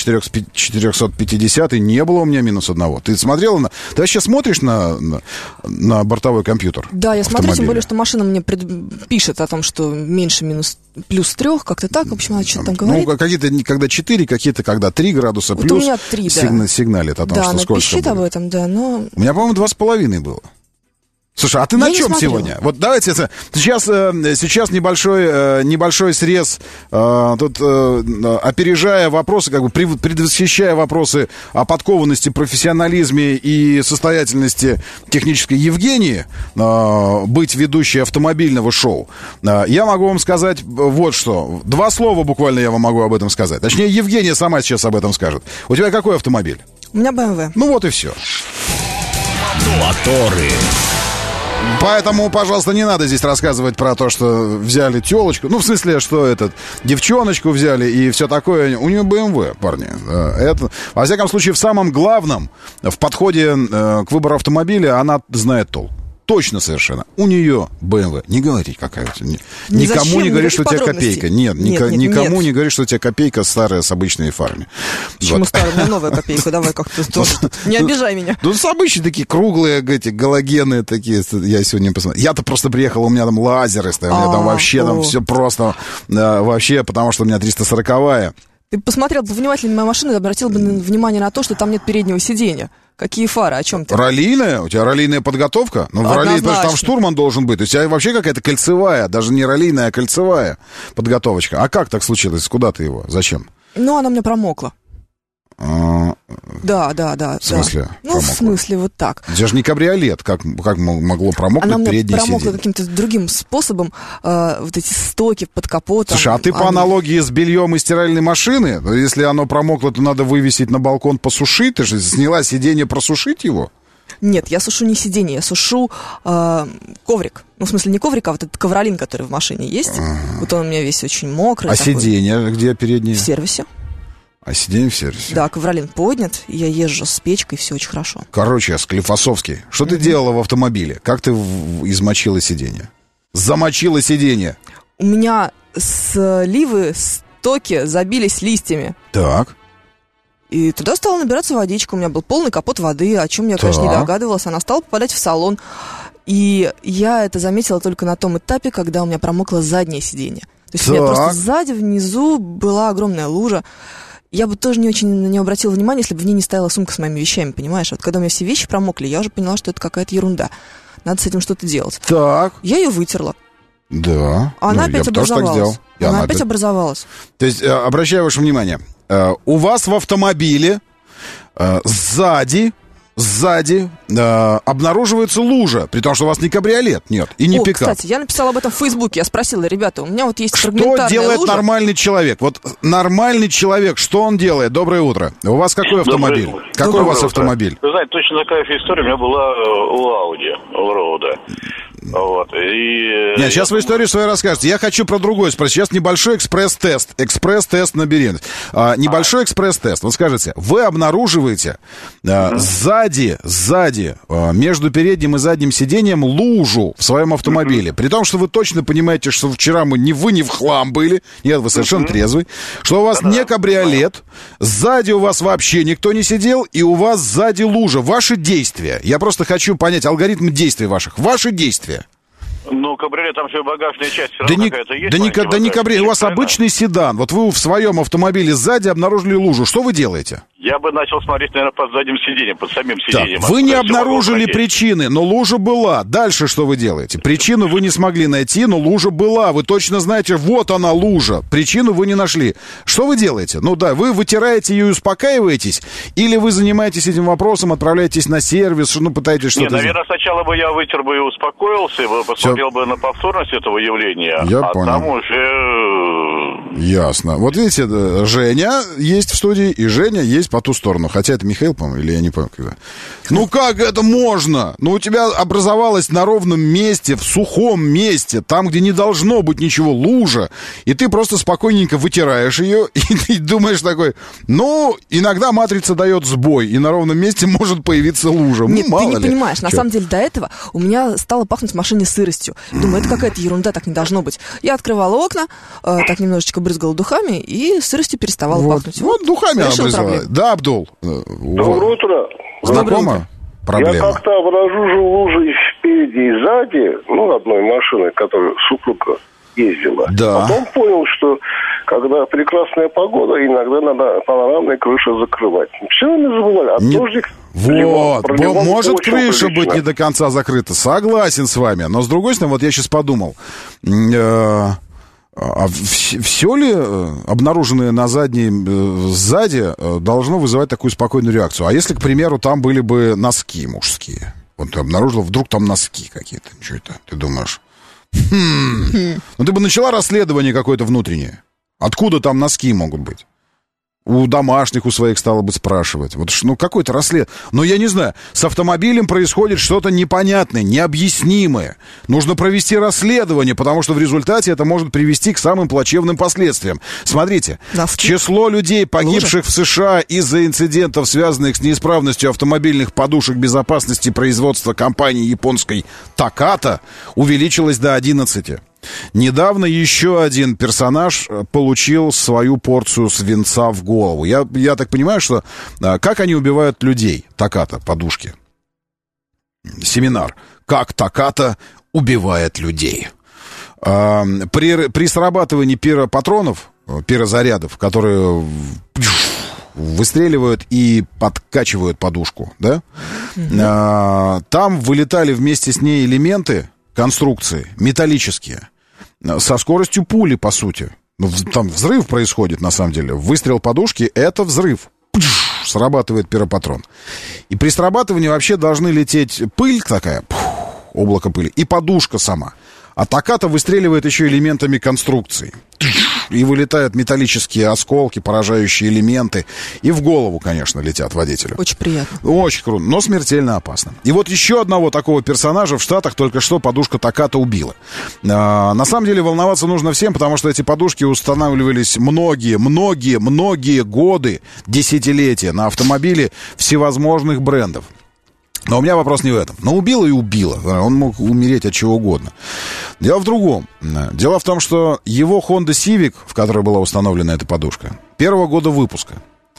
450-й. Не было у меня -1. Ты смотрела на... Ты вообще смотришь на бортовой компьютер? Да, я смотрю, тем более, что машина мне пишет о том, что меньше +3, как-то так, в общем, она что-то там говорит. Ну, какие-то когда 4, какие-то когда 3 градуса плюс. Вот у меня 3, да. Сигналит о том, что сколько. Да, она пищит об этом, да, но... У меня, по-моему, 2,5 было. Слушай, а ты на чем сегодня? Вот давайте сейчас небольшой срез, тут опережая вопросы, как бы предвосхищая вопросы о подкованности, профессионализме и состоятельности технической Евгении, быть ведущей автомобильного шоу. Я могу вам сказать вот что. 2 слова буквально я вам могу об этом сказать. Точнее, Евгения сама сейчас об этом скажет. У тебя какой автомобиль? У меня BMW. Ну вот и все. Моторы. Поэтому, пожалуйста, не надо здесь рассказывать про то, что взяли телочку. Ну, в смысле, что девчоночку взяли и все такое. У нее BMW, парни. Это, во всяком случае, в самом главном, в подходе к выбору автомобиля, она знает толк. Точно совершенно. У нее BMW. Не говори, какая у тебя. Никому не говори, что у тебя копейка. Нет, никому не говори, что у тебя копейка старая с обычными фарами. Почему вот. Старая? У меня новая копейка. Давай как-то не обижай меня. Ну, с обычные такие круглые, галогены такие. Я сегодня посмотрел. Я-то просто приехал, у меня там лазеры стоят. У меня там вообще там все просто. Вообще, потому что у меня 340-я. Ты посмотрел бы внимательно на мою машину и обратил бы внимание на то, что там нет переднего сиденья. Какие фары, о чем ты? Раллийная? У тебя раллийная подготовка? Ну, в ралли, потому что там штурман должен быть. У тебя вообще какая-то кольцевая, даже не раллийная, а кольцевая подготовочка. А как так случилось? Куда ты его? Зачем? Ну, она у меня промокла. Да. В смысле? Ну, в смысле, вот так. Это же не кабриолет. Как могло промокнуть переднее сиденье? Она промокла каким-то другим способом. Вот эти стоки под капотом. Слушай, а ты по аналогии с бельем из стиральной машины? Если оно промокло, то надо вывесить на балкон посушить. Ты же сняла сиденье, просушить его? Нет, я сушу не сиденье, я сушу коврик. Ну, в смысле, не коврик, а вот этот ковролин, который в машине есть. Вот он у меня весь очень мокрый. А такой. Сиденье где переднее? В сервисе. А сиденье в сервисе? Да, ковролин поднят, и я езжу с печкой, все очень хорошо. Короче, Склифосовский, что ты делала в автомобиле? Как ты измочила сиденье? Замочила сиденье? У меня сливы, стоки забились листьями. Так. И туда стала набираться водичка. У меня был полный капот воды, о чем я, конечно, не догадывалась. Она стала попадать в салон. И я это заметила только на том этапе, когда у меня промокло заднее сиденье. То есть у меня просто сзади, внизу была огромная лужа. Я бы тоже не очень на нее обратила внимание, если бы в ней не стояла сумка с моими вещами, понимаешь? Вот когда у меня все вещи промокли, я уже поняла, что это какая-то ерунда. Надо с этим что-то делать. Так. Я ее вытерла. Да. Она опять образовалась. Она опять образовалась. То есть, обращаю ваше внимание, у вас в автомобиле сзади сзади обнаруживается лужа, при том, что у вас не кабриолет, нет, и не пикап. Кстати, я написала об этом в Фейсбуке, я спросила, ребята, у меня вот есть фрагментарная лужа. Что делает лужа. нормальный человек? Вот нормальный человек, что он делает? Доброе утро. У вас какой автомобиль? Какой у вас автомобиль? Вы знаете, точно такая же история у меня была у Audi, Allroad. Вот. Нет, сейчас вы историю свою расскажете. Я хочу про другой спросить. Сейчас небольшой экспресс-тест. Экспресс-тест на беременность. Небольшой экспресс-тест. Вот скажите, вы обнаруживаете сзади, между передним и задним сиденьем лужу в своем автомобиле. При том, что вы точно понимаете, что вчера вы не в хлам были. Нет, вы совершенно трезвый. Что у вас не кабриолет. Сзади у вас вообще никто не сидел. И у вас сзади лужа. Ваши действия. Я просто хочу понять алгоритм действий ваших. Ваши действия. Ну, кабриолет, там же багажная часть все равно какая-то есть. Да не кабриолет, у вас обычный седан. Вот вы в своем автомобиле сзади обнаружили лужу. Что вы делаете? Я бы начал смотреть, наверное, под задним сиденьем, под самим сиденьем. Вы не обнаружили причины, но лужа была. Дальше что вы делаете? Причину вы не смогли найти, но лужа была. Вы точно знаете, вот она лужа. Причину вы не нашли. Что вы делаете? Ну да, вы вытираете ее и успокаиваетесь, или вы занимаетесь этим вопросом, отправляетесь на сервис, ну, пытаетесь что-то... Нет, наверное, сначала бы я вытер бы и успокоился, посмотрел бы на повторность этого явления, понял. Там уже... Ясно. Вот видите, Женя есть в студии, и Женя есть по ту сторону. Хотя это Михаил, по-моему, или я не помню, когда. Ну как это можно? Ну у тебя образовалась на ровном месте, в сухом месте, там, где не должно быть ничего, лужа, и ты просто спокойненько вытираешь ее, и ты думаешь такой, ну, иногда матрица дает сбой, и на ровном месте может появиться лужа. Нет, мало ты не ли. понимаешь, на самом деле до этого у меня стало пахнуть в машине сыростью. Думаю, это какая-то ерунда, так не должно быть. Я открывала окна, так немножечко брызгала духами, и сыростью переставала пахнуть. Вот духами она брызгала. Да, Абдул. Доброе утро. Знакомо? Проблема. Я как-то обнаружил лужи спереди и сзади, одной машины, которую супруга ездила. Да. Потом понял, что когда прекрасная погода, иногда надо панорамные крыши закрывать. Все не забывали. А дождик... Вот, может крыша быть не до конца закрыта. Согласен с вами. Но с другой стороны, вот я сейчас подумал... А все ли обнаруженное на сзади должно вызывать такую спокойную реакцию? А если, к примеру, там были бы носки мужские? Вот ты обнаружила, вдруг там носки какие-то. Что это? Ты думаешь? Ну ты бы начала расследование какое-то внутреннее. Откуда там носки могут быть? У домашних, у своих, стало быть, спрашивать. Вот, какой-то расследование. Но я не знаю, с автомобилем происходит что-то непонятное, необъяснимое. Нужно провести расследование, потому что в результате это может привести к самым плачевным последствиям. Смотрите, число людей, погибших в США из-за инцидентов, связанных с неисправностью автомобильных подушек безопасности производства компании японской Takata, увеличилось до 11. Недавно еще один персонаж получил свою порцию свинца в голову. Я так понимаю, что... Как они убивают людей? Takata, подушки. Семинар. Как Takata убивает людей. При срабатывании пиропатронов, пирозарядов, которые выстреливают и подкачивают подушку, да? Там вылетали вместе с ней элементы конструкции металлические, со скоростью пули, по сути. Там взрыв происходит, на самом деле. Выстрел подушки — это взрыв. Срабатывает пиропатрон. И при срабатывании вообще должны лететь пыль такая, облако пыли, и подушка сама. А Takata выстреливает еще элементами конструкции. И вылетают металлические осколки, поражающие элементы. И в голову, конечно, летят водителю. Очень приятно. Очень круто, но смертельно опасно. И вот еще одного такого персонажа в Штатах только что подушка Takata убила. На самом деле волноваться нужно всем, потому что эти подушки устанавливались многие годы, десятилетия на автомобиле всевозможных брендов. Но у меня вопрос не в этом. Но убила и убила. Он мог умереть от чего угодно. Дело в другом. Дело в том, что его Honda Civic, в которой была установлена эта подушка, первого года выпуска.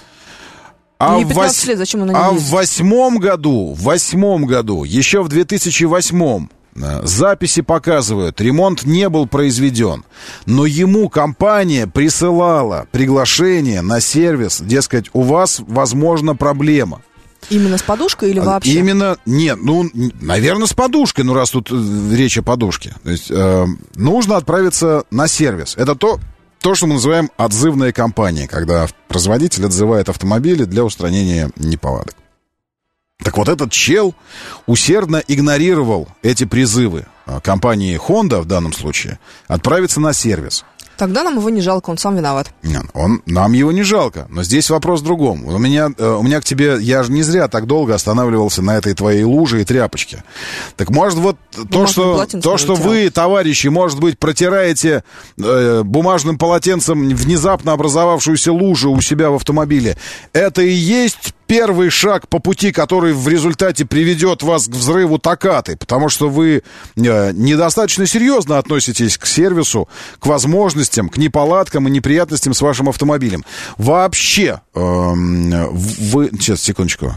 А в 15 лет, зачем она не ездит? в восьмом году, еще в 2008-м, записи показывают, ремонт не был произведен. Но ему компания присылала приглашение на сервис, дескать, у вас, возможно, проблема. Именно с подушкой или вообще? Именно, нет, наверное, с подушкой, раз тут речь о подушке. То есть нужно отправиться на сервис. Это то, что мы называем отзывная кампания, когда производитель отзывает автомобили для устранения неполадок. Так вот, этот чел усердно игнорировал эти призывы компании Honda, в данном случае, отправиться на сервис. Тогда нам его не жалко, он сам виноват. Нам его не жалко, но здесь вопрос в другом. У меня к тебе, я же не зря так долго останавливался на этой твоей луже и тряпочке. Так может вот то, что вы, товарищи, может быть, протираете бумажным полотенцем внезапно образовавшуюся лужу у себя в автомобиле, это и есть первый шаг по пути, который в результате приведет вас к взрыву Такаты, потому что вы недостаточно серьезно относитесь к сервису, к возможностям, к неполадкам и неприятностям с вашим автомобилем. Вообще, вы... Сейчас, секундочку.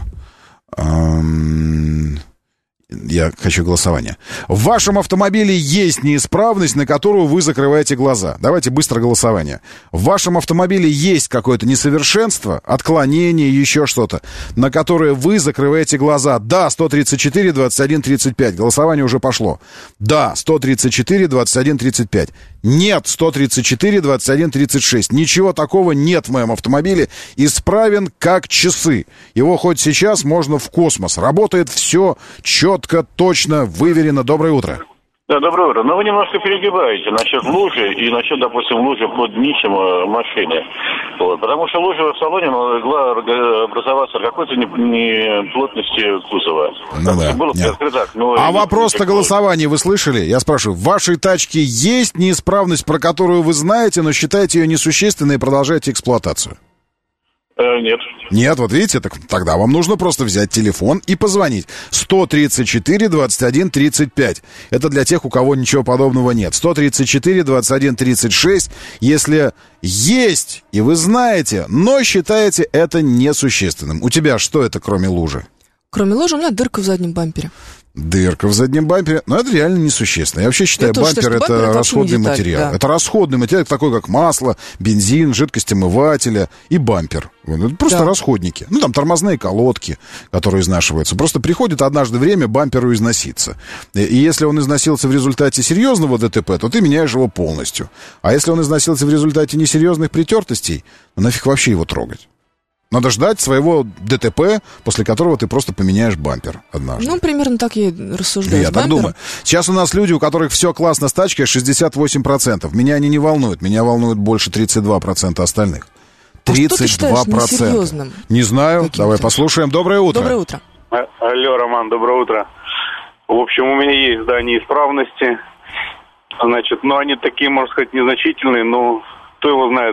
Я хочу голосование. В вашем автомобиле есть неисправность, на которую вы закрываете глаза. Давайте быстро голосование. В вашем автомобиле есть какое-то несовершенство, отклонение, еще что-то, на которое вы закрываете глаза. Да, 134, 21, 35. Голосование уже пошло. Да, 134, 21, 35. Нет, 134, 21, 36. Ничего такого нет в моем автомобиле. Исправен как часы. Его хоть сейчас можно в космос. Работает все четко, точно, выверено. Доброе утро. Да, доброе утро. Но вы немножко перегибаете насчет лужи и насчет, допустим, лужи под днищем машины. Вот. Потому что лужа в салоне могла образоваться какой-то неплотности кузова. Ну да. Было так, но а вопрос-то голосования вы слышали? Я спрашиваю, в вашей тачке есть неисправность, про которую вы знаете, но считаете ее несущественной и продолжаете эксплуатацию? Нет. Нет, вот видите, так тогда вам нужно просто взять телефон и позвонить. 134 21 35. Это для тех, у кого ничего подобного нет. 134 21 36. Если есть, и вы знаете, но считаете это несущественным. У тебя что это, кроме лужи? Кроме лужи у меня дырка в заднем бампере. Дырка в заднем бампере, но это реально несущественно. Я вообще считаю, бампер это расходный материал. Да. Это расходный материал, такой как масло, бензин, жидкость омывателя и бампер. Это просто расходники. Ну, там тормозные колодки, которые изнашиваются. Просто приходит однажды время бамперу износиться. И если он износился в результате серьезного ДТП, то ты меняешь его полностью. А если он износился в результате несерьезных притертостей, ну нафиг вообще его трогать. Надо ждать своего ДТП, после которого ты просто поменяешь бампер однажды. Ну, примерно так я и рассуждаю. Я так думаю. Сейчас у нас люди, у которых все классно с тачкой, 68%. Меня они не волнуют. Меня волнует больше 32% остальных. 32%. А что ты считаешь несерьезным? Не знаю. Давай послушаем. Доброе утро. Доброе утро. Алло, Роман, доброе утро. В общем, у меня есть, да, неисправности. Значит, но они такие, можно сказать, незначительные, но кто его знает,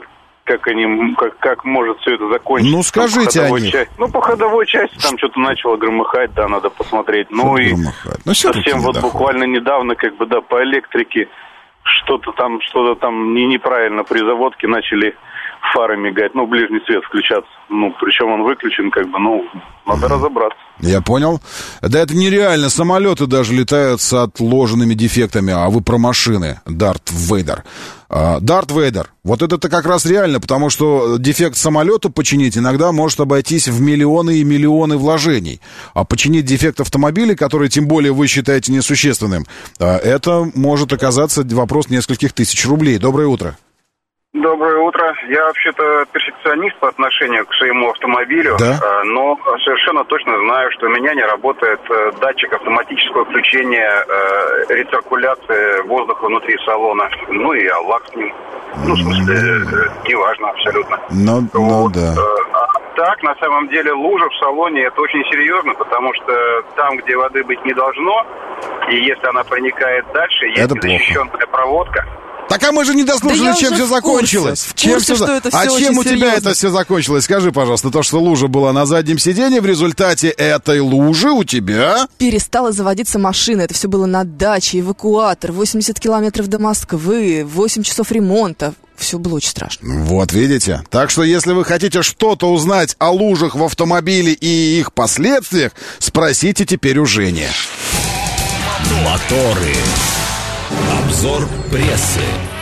как может все это закончиться. Ну, скажите о них. По ходовой части там что-то начало громыхать, да, надо посмотреть. Ну, и совсем вот буквально недавно, по электрике что-то там неправильно при заводке начали фары мигать, ближний свет включаться. Причем он выключен, надо разобраться. Я понял. Да это нереально. Самолеты даже летают с отложенными дефектами. А вы про машины, Дарт Вейдер. Дарт Вейдер. Вот это-то как раз реально, потому что дефект самолета починить иногда может обойтись в миллионы и миллионы вложений. А починить дефект автомобиля, который тем более вы считаете несущественным, это может оказаться вопрос нескольких тысяч рублей. Доброе утро. Доброе утро. Я вообще-то перфекционист по отношению к своему автомобилю, да? Но совершенно точно знаю, что у меня не работает датчик автоматического включения рециркуляции воздуха внутри салона. Ну и лак с ним. В смысле, неважно абсолютно. Да. Так, на самом деле, лужа в салоне это очень серьезно, потому что там, где воды быть не должно, и если она проникает дальше, есть незащищенная проводка. Так а мы же не дослушали, чем все закончилось. Чем у тебя это все закончилось? Скажи, пожалуйста, то, что лужа была на заднем сиденье, в результате этой лужи у тебя... Перестала заводиться машина. Это все было на даче, эвакуатор, 80 километров до Москвы, 8 часов ремонта. Все было очень страшно. Вот видите? Так что, если вы хотите что-то узнать о лужах в автомобиле и их последствиях, спросите теперь у Жени. Моторы. Обзор прессы.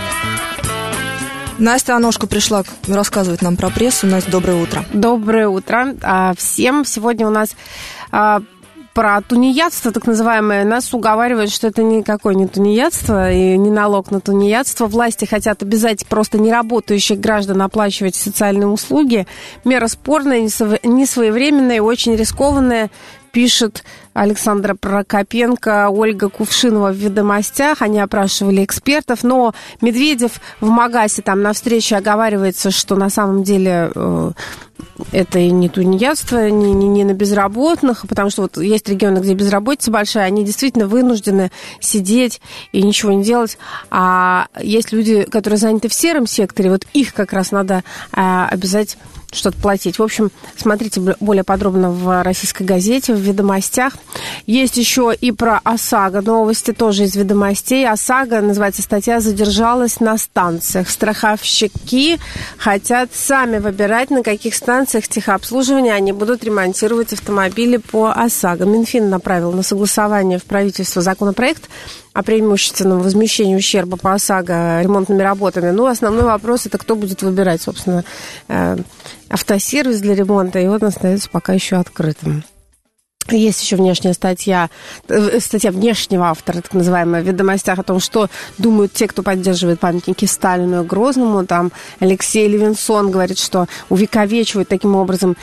Настя Аношко пришла рассказывать нам про прессу. Настя, доброе утро. Доброе утро всем. Сегодня у нас про тунеядство, так называемое. Нас уговаривают, что это никакое не тунеядство и не налог на тунеядство. Власти хотят обязать просто неработающих граждан оплачивать социальные услуги. Мера спорная, несвоевременная и очень рискованная. пишет Александра Прокопенко, Ольга Кувшинова в «Ведомостях». Они опрашивали экспертов, но Медведев в Магасе там на встрече оговаривается, что на самом деле это и не тунеядство, не на безработных, потому что вот есть регионы, где безработица большая, они действительно вынуждены сидеть и ничего не делать. А есть люди, которые заняты в сером секторе, вот их как раз надо обязать что-то платить. В общем, смотрите более подробно в «Российской газете», в «Ведомостях». Есть еще и про ОСАГО новости, тоже из «Ведомостей». ОСАГО, называется статья, задержалась на станциях. Страховщики хотят сами выбирать, на каких станциях техобслуживания они будут ремонтировать автомобили по ОСАГО. Минфин направил на согласование в правительство законопроект о преимущественном возмещении ущерба по ОСАГО ремонтными работами. Ну, основной вопрос – это кто будет выбирать, собственно, автосервис для ремонта, и он остается пока еще открытым. Есть еще внешняя статья внешнего автора, так называемая, в «Ведомостях», о том, что думают те, кто поддерживает памятники Сталину и Грозному. Там Алексей Левинсон говорит, что увековечивают таким образом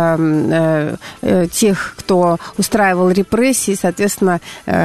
тех, кто устраивал репрессии, соответственно,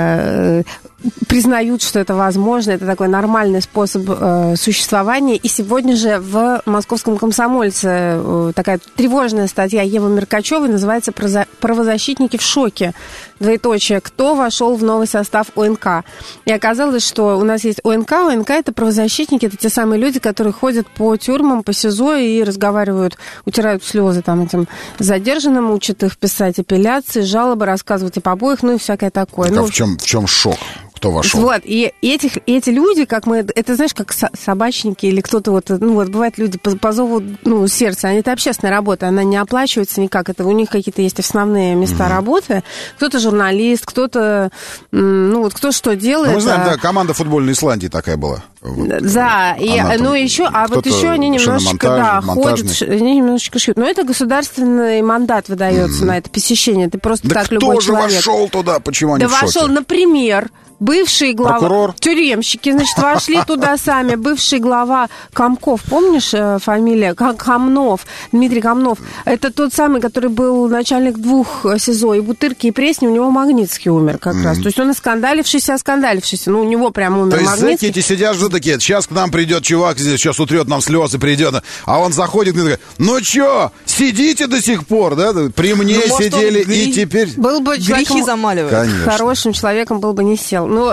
признают, что это возможно, это такой нормальный способ существования. И сегодня же в «Московском комсомольце» такая тревожная статья Евы Меркачевой, называется «Правозащитники в шоке». Двоеточие. Кто вошел в новый состав ОНК? И оказалось, что у нас есть ОНК. ОНК – это правозащитники, это те самые люди, которые ходят по тюрьмам, по СИЗО и разговаривают, утирают слезы там этим задержанным, учат их писать апелляции, жалобы, рассказывать о побоях, ну и всякое такое. Так, в чем шок? Кто вошел? Вот, и эти люди, как мы, это знаешь, как собачники или кто-то вот, ну вот бывает люди по зову, ну, сердца, это общественная работа, она не оплачивается никак, это у них какие-то есть основные места работы, кто-то журналист, кто-то, ну вот кто что делает. Ну, мы знаем, да, команда футбольной Исландии такая была. Да, и, ну еще, вот еще они немножечко, да, ходят, они немножечко шьют. Но это государственный мандат выдается на это посещение, ты просто да так любой человек. Кто же вошел туда, почему они в шоке? Вошел, например, бывший глава... Прокурор? Тюремщики, значит, вошли туда сами. Бывший глава Комков, помнишь фамилия? Комнов, Дмитрий Комнов. Это тот самый, который был начальник 2 СИЗО, и Бутырки, и Пресни, у него Магнитский умер как раз. То есть он оскандалившийся. Ну, у него прям умер Магнитский. То есть зэки эти сидят, ждут такие, сейчас к нам придет чувак, сейчас утрет нам слезы, придет, а он заходит и говорит, ну чё, сидите до сих пор, да? При мне сидели, и теперь... Был бы грехи замаливает. Конечно. Хорошим человеком был бы не сел. Ну,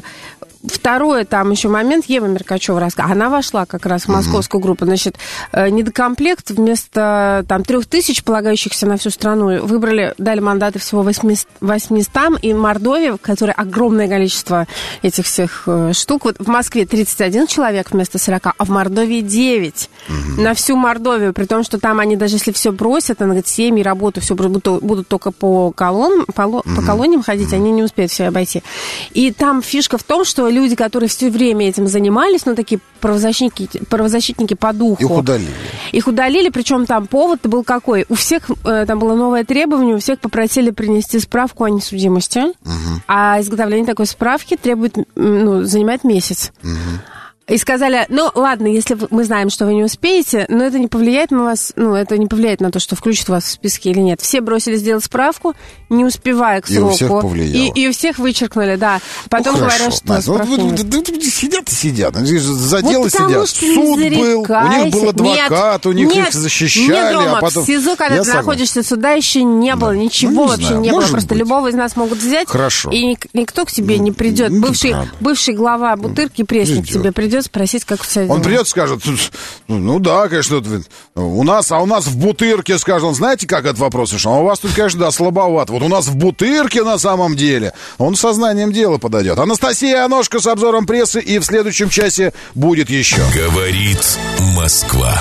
второй там еще момент, Ева Меркачева рассказала. Она вошла как раз в московскую группу. Значит, недокомплект вместо там 3000 полагающихся на всю страну дали мандаты всего 800, и Мордовия, в которой огромное количество этих всех штук. Вот в Москве 31 человек вместо 40, а в Мордовии 9. На всю Мордовию, при том, что там они даже если все бросят, она говорит, семьи, работу, все будут только по колониям ходить, они не успеют все обойти. И там фишка в том, что люди, которые все время этим занимались, ну, такие правозащитники по духу. Их удалили, причем там повод был какой? У всех, там было новое требование, у всех попросили принести справку о несудимости, а изготовление такой справки занимает месяц. И сказали, ну, ладно, если мы знаем, что вы не успеете, но это не повлияет на вас, это не повлияет на то, что включат вас в списки или нет. Все бросились делать справку, не успевая к сроку. И у всех повлияло. И у всех вычеркнули, да. Потом говорят, что сидят. За дело сидят. Суд был, у них был адвокат, у них их защищали. Нет, Рома, в СИЗО, когда ты находишься, суда еще не было, ничего вообще не было. Просто любого из нас могут взять, и никто к тебе не придет. Бывший глава Бутырки, Пресник, к тебе придет спросить, как все дела. Он придет и скажет, ну да, конечно, у нас в Бутырке, скажет, он, знаете, как этот вопрос решил? А у вас тут, конечно, да, слабовато. Вот у нас в Бутырке на самом деле. Он сознанием дела подойдет. Анастасия Аношка с обзором прессы, и в следующем часе будет еще. Говорит Москва.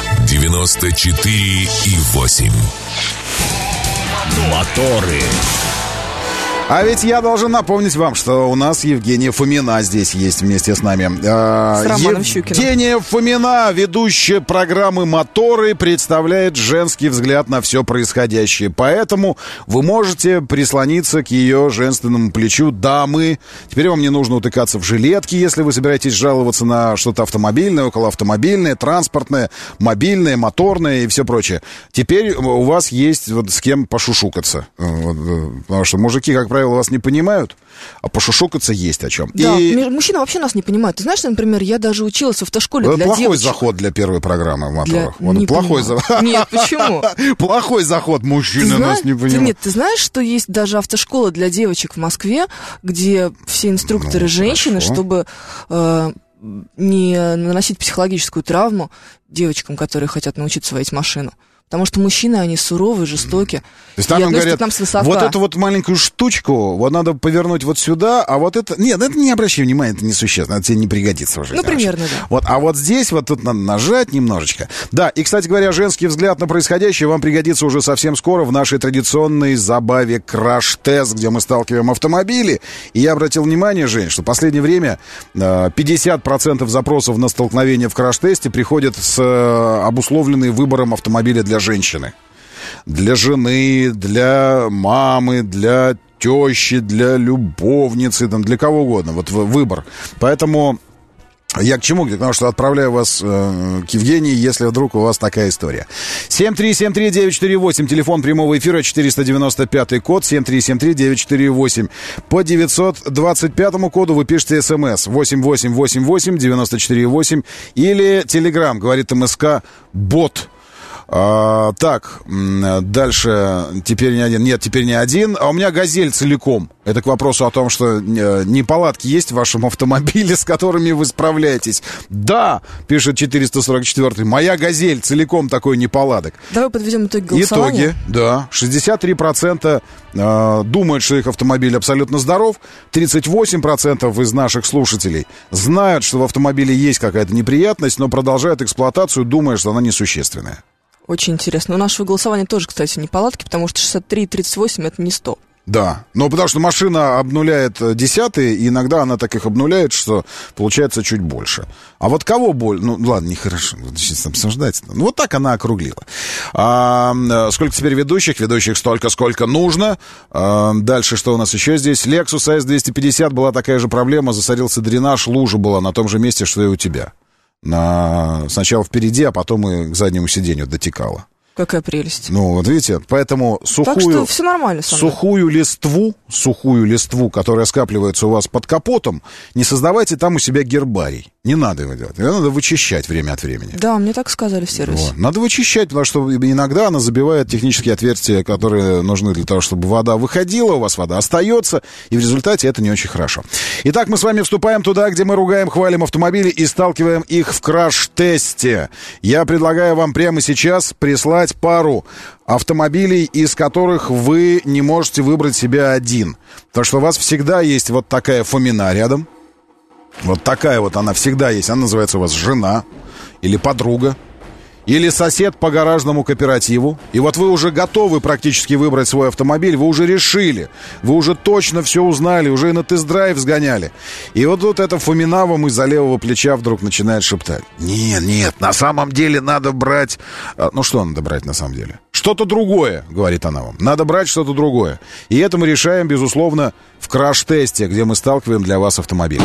94,8. Моторы. А ведь я должен напомнить вам, что у нас Евгения Фомина здесь есть вместе с нами. С Романом Щукиным. Евгения Фомина, ведущая программы «Моторы», представляет женский взгляд на все происходящее. Поэтому вы можете прислониться к ее женственному плечу. Дамы, теперь вам не нужно утыкаться в жилетки, если вы собираетесь жаловаться на что-то автомобильное, околоавтомобильное, транспортное, мобильное, моторное и все прочее. Теперь у вас есть вот с кем пошушукаться. Потому что мужики, как правило, вас не понимают, а пошушукаться есть о чем. Да, мужчины вообще нас не понимают. Ты знаешь, например, я даже училась в автошколе для девочек. Плохой заход для первой программы в моторах. Плохой заход. Нет, почему? Плохой заход, мужчины нас не понимают. Нет, ты знаешь, что есть даже автошкола для девочек в Москве, где все инструкторы женщины, чтобы не наносить психологическую травму девочкам, которые хотят научиться водить машину. Потому что мужчины, они суровые, жестокие. То есть там им говорят, вот эту вот маленькую штучку, вот надо повернуть вот сюда, а вот это... Нет, это не обращай внимания, это несущественно, это тебе не пригодится уже. Ну, примерно, да. Вот, а вот здесь вот тут надо нажать немножечко. Да, и, кстати говоря, женский взгляд на происходящее вам пригодится уже совсем скоро в нашей традиционной забаве «Краш-тест», где мы сталкиваем автомобили. И я обратил внимание, Жень, что в последнее время 50% запросов на столкновение в краш-тесте приходят с обусловленные выбором автомобиля для женщины. Для жены, для мамы, для тещи, для любовницы, там, для кого угодно. Вот выбор. Поэтому я к чему? Потому что отправляю вас к Евгении, если вдруг у вас такая история. 7373948, телефон прямого эфира, 495 код, 7373948. По 925 коду вы пишете СМС 8888-94-8 или Телеграм, говорит МСК, бот. Так, дальше, теперь не один. Нет, теперь не один. А у меня «Газель» целиком. Это к вопросу о том, что неполадки есть в вашем автомобиле, с которыми вы справляетесь. Да, пишет 444-й, моя «Газель» целиком такой неполадок. Давай подведем итоги голосования. Итоги, да. 63% думают, что их автомобиль абсолютно здоров. 38% из наших слушателей знают, что в автомобиле есть какая-то неприятность, но продолжают эксплуатацию, думая, что она несущественная. Очень интересно. У нашего голосования тоже, кстати, неполадки, потому что 63 и 38 это не 100. Да, но потому что машина обнуляет десятые, и иногда она так их обнуляет, что получается чуть больше. А вот кого боль? Ну, ладно, нехорошо, сейчас обсуждать. Ну, вот так она округлила. Сколько теперь ведущих? Ведущих столько, сколько нужно. Дальше что у нас еще здесь? Lexus AS250 была такая же проблема, засорился дренаж, лужа была на том же месте, что и у тебя. Сначала впереди, а потом и к заднему сиденью дотекало. Какая прелесть. Ну, вот видите, поэтому так что все нормально со мной. Сухую листву, которая скапливается у вас под капотом, не создавайте там у себя гербарий. Не надо его делать. Ее надо вычищать время от времени. Да, мне так сказали в сервисе. Вот. Надо вычищать, потому что иногда она забивает технические отверстия, которые нужны для того, чтобы вода выходила, у вас вода остается, и в результате это не очень хорошо. Итак, мы с вами вступаем туда, где мы ругаем, хвалим автомобили и сталкиваем их в краш-тесте. Я предлагаю вам прямо сейчас прислать пару автомобилей, из которых вы не можете выбрать себе один. Потому что у вас всегда есть вот такая Фомина рядом. Вот такая вот она всегда есть. Она называется у вас жена или подруга. Или сосед по гаражному кооперативу. И вот вы уже готовы практически выбрать свой автомобиль. Вы уже решили. Вы уже точно все узнали. Уже и на тест-драйв сгоняли. И вот тут эта Фомина вам из-за левого плеча вдруг начинает шептать. Нет, на самом деле надо брать... Ну, что надо брать на самом деле? Что-то другое, говорит она вам. Надо брать что-то другое. И это мы решаем, безусловно, в краш-тесте, где мы сталкиваем для вас автомобиль.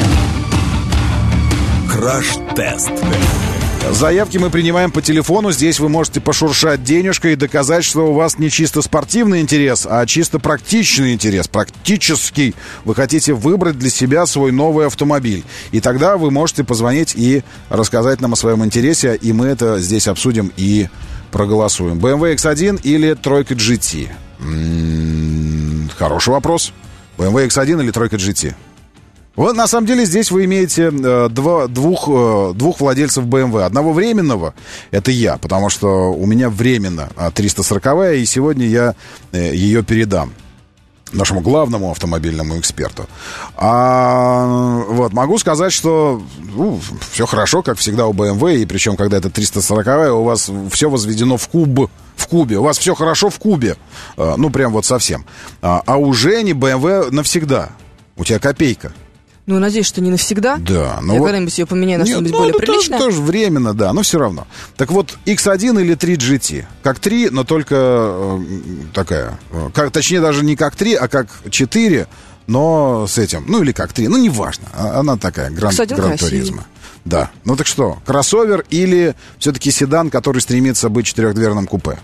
Краш-тест. Заявки мы принимаем по телефону. Здесь вы можете пошуршать денежкой и доказать, что у вас не чисто спортивный интерес, а чисто практичный интерес. Практический. Вы хотите выбрать для себя свой новый автомобиль. И тогда вы можете позвонить и рассказать нам о своем интересе, и мы это здесь обсудим и проголосуем. BMW X1 или тройка GT? Хороший вопрос. BMW X1 или тройка GT? Вот, на самом деле, здесь вы имеете двух владельцев BMW. Одного временного, это я, потому что у меня временно 340-я, и сегодня я ее передам нашему главному автомобильному эксперту. Вот, могу сказать, что все хорошо, как всегда у BMW, и причем, когда это 340-я, у вас все возведено в в Кубе. У вас все хорошо в Кубе. Ну, прям вот совсем. А у Жени BMW навсегда. У тебя копейка. Ну, надеюсь, что не навсегда. Да. Я когда-нибудь ее поменяю на что-нибудь более приличное. Тоже временно, да, но все равно. Так вот, X1 или 3 GT? Как 3, но только такая... точнее, даже не как 3, а как 4, но с этим. Ну, или как 3, ну, неважно. Она такая, Гран-туризма. Да. Ну, так что, кроссовер или все-таки седан, который стремится быть четырехдверным купе?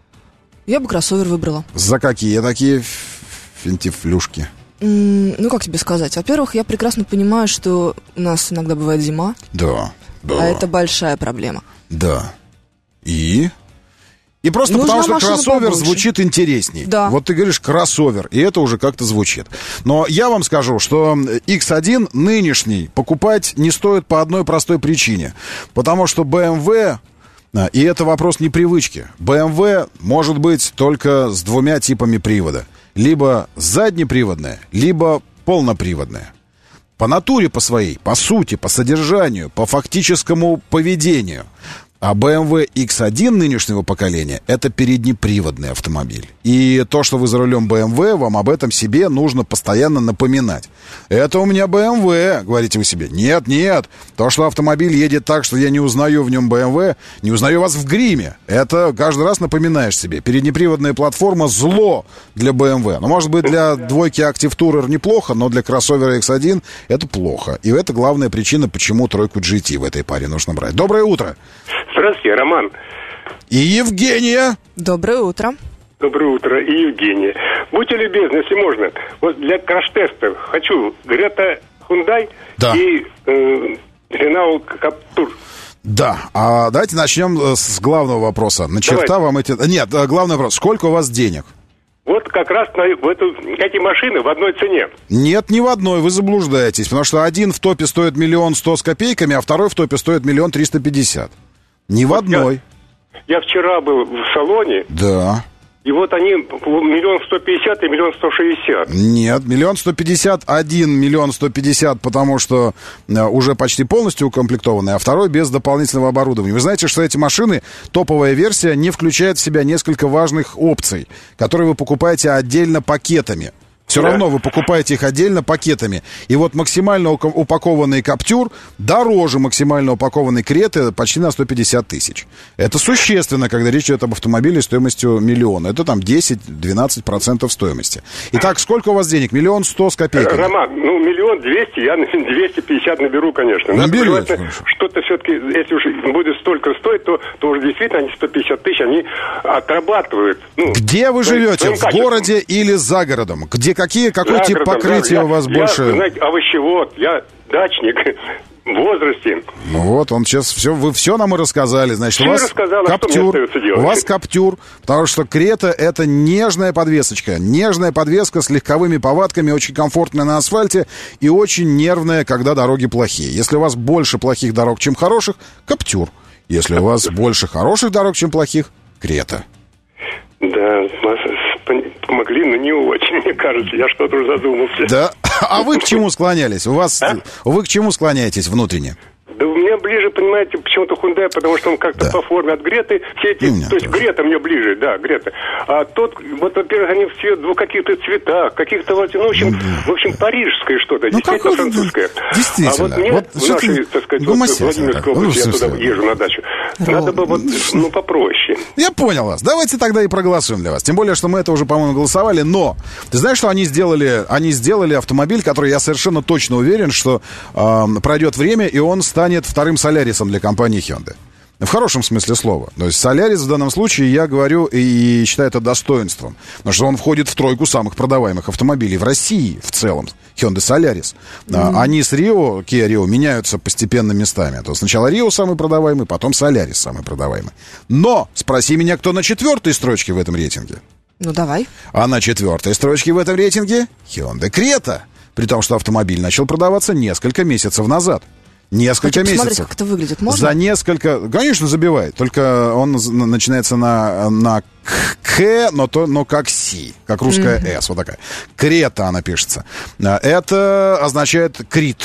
Я бы кроссовер выбрала. За какие такие финтифлюшки? Ну, как тебе сказать? Во-первых, я прекрасно понимаю, что у нас иногда бывает зима. Да. А это большая проблема. Да. И просто потому, что кроссовер звучит интересней. Да. Вот ты говоришь кроссовер, и это уже как-то звучит. Но я вам скажу, что X1 нынешний покупать не стоит по одной простой причине. Потому что BMW... И это вопрос непривычки. BMW может быть только с двумя типами привода. Либо заднеприводная, либо полноприводная. По натуре по своей, по сути, по содержанию, по фактическому поведению. А BMW X1 нынешнего поколения — это переднеприводный автомобиль. И то, что вы за рулем BMW, вам об этом себе нужно постоянно напоминать. Это у меня BMW, говорите вы себе. Нет, нет, то, что автомобиль едет так, что я не узнаю в нем BMW, не узнаю вас в гриме. Это каждый раз напоминаешь себе. Переднеприводная платформа — зло для BMW. Ну, может быть, для двойки Active Tourer неплохо, но для кроссовера X1 это плохо. И это главная причина, почему тройку GT в этой паре нужно брать. Доброе утро. Здравствуйте, Роман. И Евгения. Доброе утро. Доброе утро, и Евгения. Будьте любезны, если можно, вот для краш-теста хочу Грета Hyundai и Renault Captur. Да, а давайте начнем с главного вопроса. На черта вам эти... Нет, главный вопрос. Сколько у вас денег? Вот как раз эти машины в одной цене. Нет, не в одной, вы заблуждаетесь. Потому что один в топе стоит 1 100 000 с копейками, а второй в топе стоит 1 350 000. Не в одной. Я вчера был в салоне. Да. И вот они 1 150 000 и 1 160 000. Нет, 1 150 000, 1 150 000, потому что уже почти полностью укомплектованный, а второй без дополнительного оборудования. Вы знаете, что эти машины, топовая версия, не включает в себя несколько важных опций, которые вы покупаете отдельно пакетами. Все равно вы покупаете их отдельно пакетами. И вот максимально упакованный Каптюр дороже максимально упакованной Креты почти на 150 000. Это существенно, когда речь идет об автомобиле стоимостью 1 000 000. Это там 10-12% стоимости. Итак, сколько у вас денег? 1 100 000 с копейками. Роман, 1 200 000, я 250 наберу, конечно. Наберете. Что-то все-таки, если уж будет столько стоить, то уже действительно они 150 000, они отрабатывают. Где вы живете? В городе или за городом? Какой тип покрытия у вас больше? Я, знаете, овощевод, я дачник в возрасте. Ну вот, он сейчас вы все нам и рассказали. Значит, у вас Каптюр, у вас Каптюр, потому что Крета — это нежная подвесочка. Нежная подвеска с легковыми повадками, очень комфортная на асфальте и очень нервная, когда дороги плохие. Если у вас больше плохих дорог, чем хороших, Каптюр. Если у вас больше хороших дорог, чем плохих, Крета. Да, помогли, но не очень, мне кажется. Я что-то уже задумался. Да? А вы к чему склонялись? Вы к чему склоняетесь внутренне? Да у меня ближе, понимаете, почему-то Hyundai, потому что он как-то по форме от Греты. Все эти, то есть Грета мне ближе, да, Грета. А тот, вот, во-первых, они все в каких-то цветах, каких-то, в общем, парижское что-то, действительно французское. Действительно. А вот мне в нашей, так сказать, Владимирской области, я туда езжу на дачу, надо бы попроще. Я понял вас. Давайте тогда и проголосуем для вас. Тем более, что мы это уже, по-моему, голосовали. Но ты знаешь, что они сделали? Они сделали автомобиль, который, я совершенно точно уверен, что пройдет время, и он станет вторым Солярисом для компании Hyundai. В хорошем смысле слова. То есть Солярис в данном случае, я говорю и считаю это достоинством. Потому что он входит в тройку самых продаваемых автомобилей в России в целом. Hyundai Solaris. Они с Rio, Kia Rio, меняются постепенно местами. То сначала Rio самый продаваемый, потом Solaris самый продаваемый. Но спроси меня, кто на 4-й строчке в этом рейтинге. Ну, давай. А на 4-й строчке в этом рейтинге Hyundai Creta. При том, что автомобиль начал продаваться несколько месяцев назад. Несколько месяцев. Посмотреть, как это выглядит, можно? За несколько... Конечно, забивает. Только он начинается на К, но как Си. Как русская С. Вот такая. Крета она пишется. Это означает крит.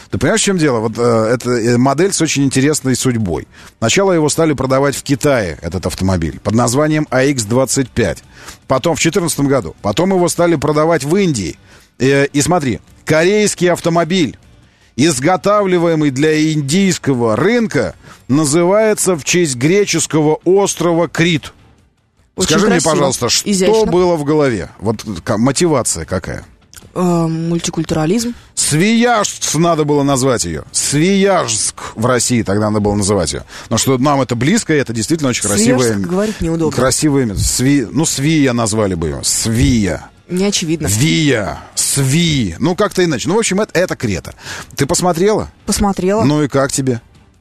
Ты понимаешь, в чем дело? Вот это модель с очень интересной судьбой. Сначала его стали продавать в Китае, этот автомобиль, под названием AX25. Потом в 2014 году. Потом его стали продавать в Индии. И смотри, корейский автомобиль, изготавливаемый для индийского рынка, называется в честь греческого острова Крит. Очень Скажи красиво. Мне, пожалуйста, что изящно. Было в голове? Вот мотивация какая? Мультикультурализм. Свияжск надо было назвать ее. Свияжск в России тогда надо было называть ее. Но что нам это близко, и это действительно очень красивое. Свияжск говорить неудобно. Красивое имя. Свия назвали бы ее. Свия. Не очевидно. Вия. Сви. Ну, как-то иначе. Ну, в общем, это Крета. Ты посмотрела? Посмотрела. Ну и как тебе?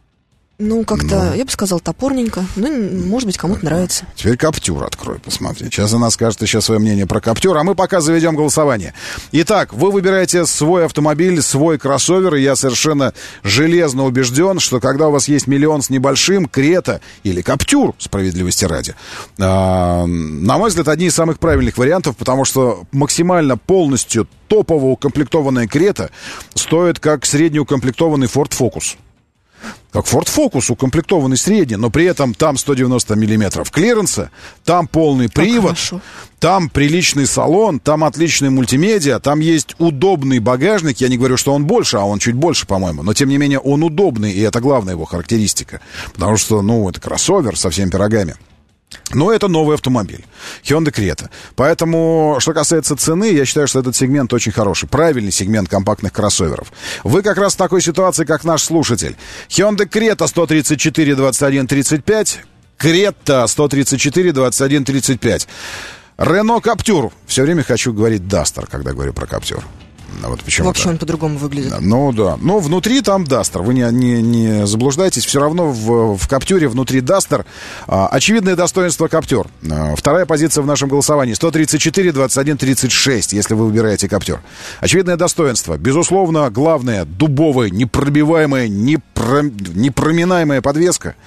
Ну, как-то, я бы сказал, топорненько. Ну, может быть, кому-то нравится. Теперь Каптюр открой, посмотри. Сейчас она скажет еще свое мнение про Каптюр, а мы пока заведем голосование. Итак, вы выбираете свой автомобиль, свой кроссовер, и я совершенно железно убежден, что когда у вас есть миллион с небольшим, Крета или Каптюр, справедливости ради, на мой взгляд, одни из самых правильных вариантов, потому что максимально полностью топово укомплектованная Крета стоит как среднеукомплектованный Ford Focus. Как Ford Focus, укомплектованный средний, но при этом там 190 миллиметров клиренса, там полный привод, там приличный салон, там отличный мультимедиа, там есть удобный багажник. Я не говорю, что он больше, а он чуть больше, по-моему, но тем не менее он удобный, и это главная его характеристика, потому что, это кроссовер со всеми пирогами. Но это новый автомобиль, Hyundai Creta. Поэтому, что касается цены, я считаю, что этот сегмент очень хороший. Правильный сегмент компактных кроссоверов. Вы как раз в такой ситуации, как наш слушатель. Hyundai Creta 134 21 35. Creta 134 21 35. Renault Captur. Все время хочу говорить Duster, когда говорю про Captur. Вот почему-то. Вообще он по-другому выглядит. Ну да. Но внутри там Duster. Вы не заблуждайтесь. Все равно в Каптюре внутри Duster. Очевидное достоинство Каптюр. Вторая позиция в нашем голосовании. 134, 21, 36, если вы выбираете Каптюр. Очевидное достоинство. Безусловно, главное, дубовая, непробиваемая, непроминаемая подвеска.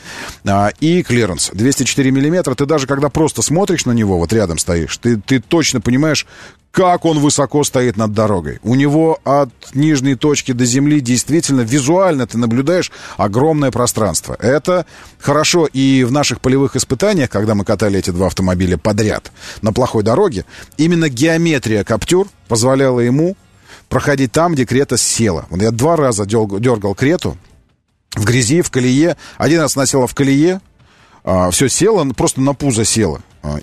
И клиренс. 204 миллиметра. Ты даже когда просто смотришь на него, вот рядом стоишь, ты точно понимаешь, как он высоко стоит над дорогой. У него от нижней точки до земли действительно визуально ты наблюдаешь огромное пространство. Это хорошо и в наших полевых испытаниях, когда мы катали эти два автомобиля подряд на плохой дороге, именно геометрия Каптюр позволяла ему проходить там, где Крета села. Вот я 2 раза дергал Крету в грязи, в колее. 1 раз она села в колее, все село, просто на пузо села.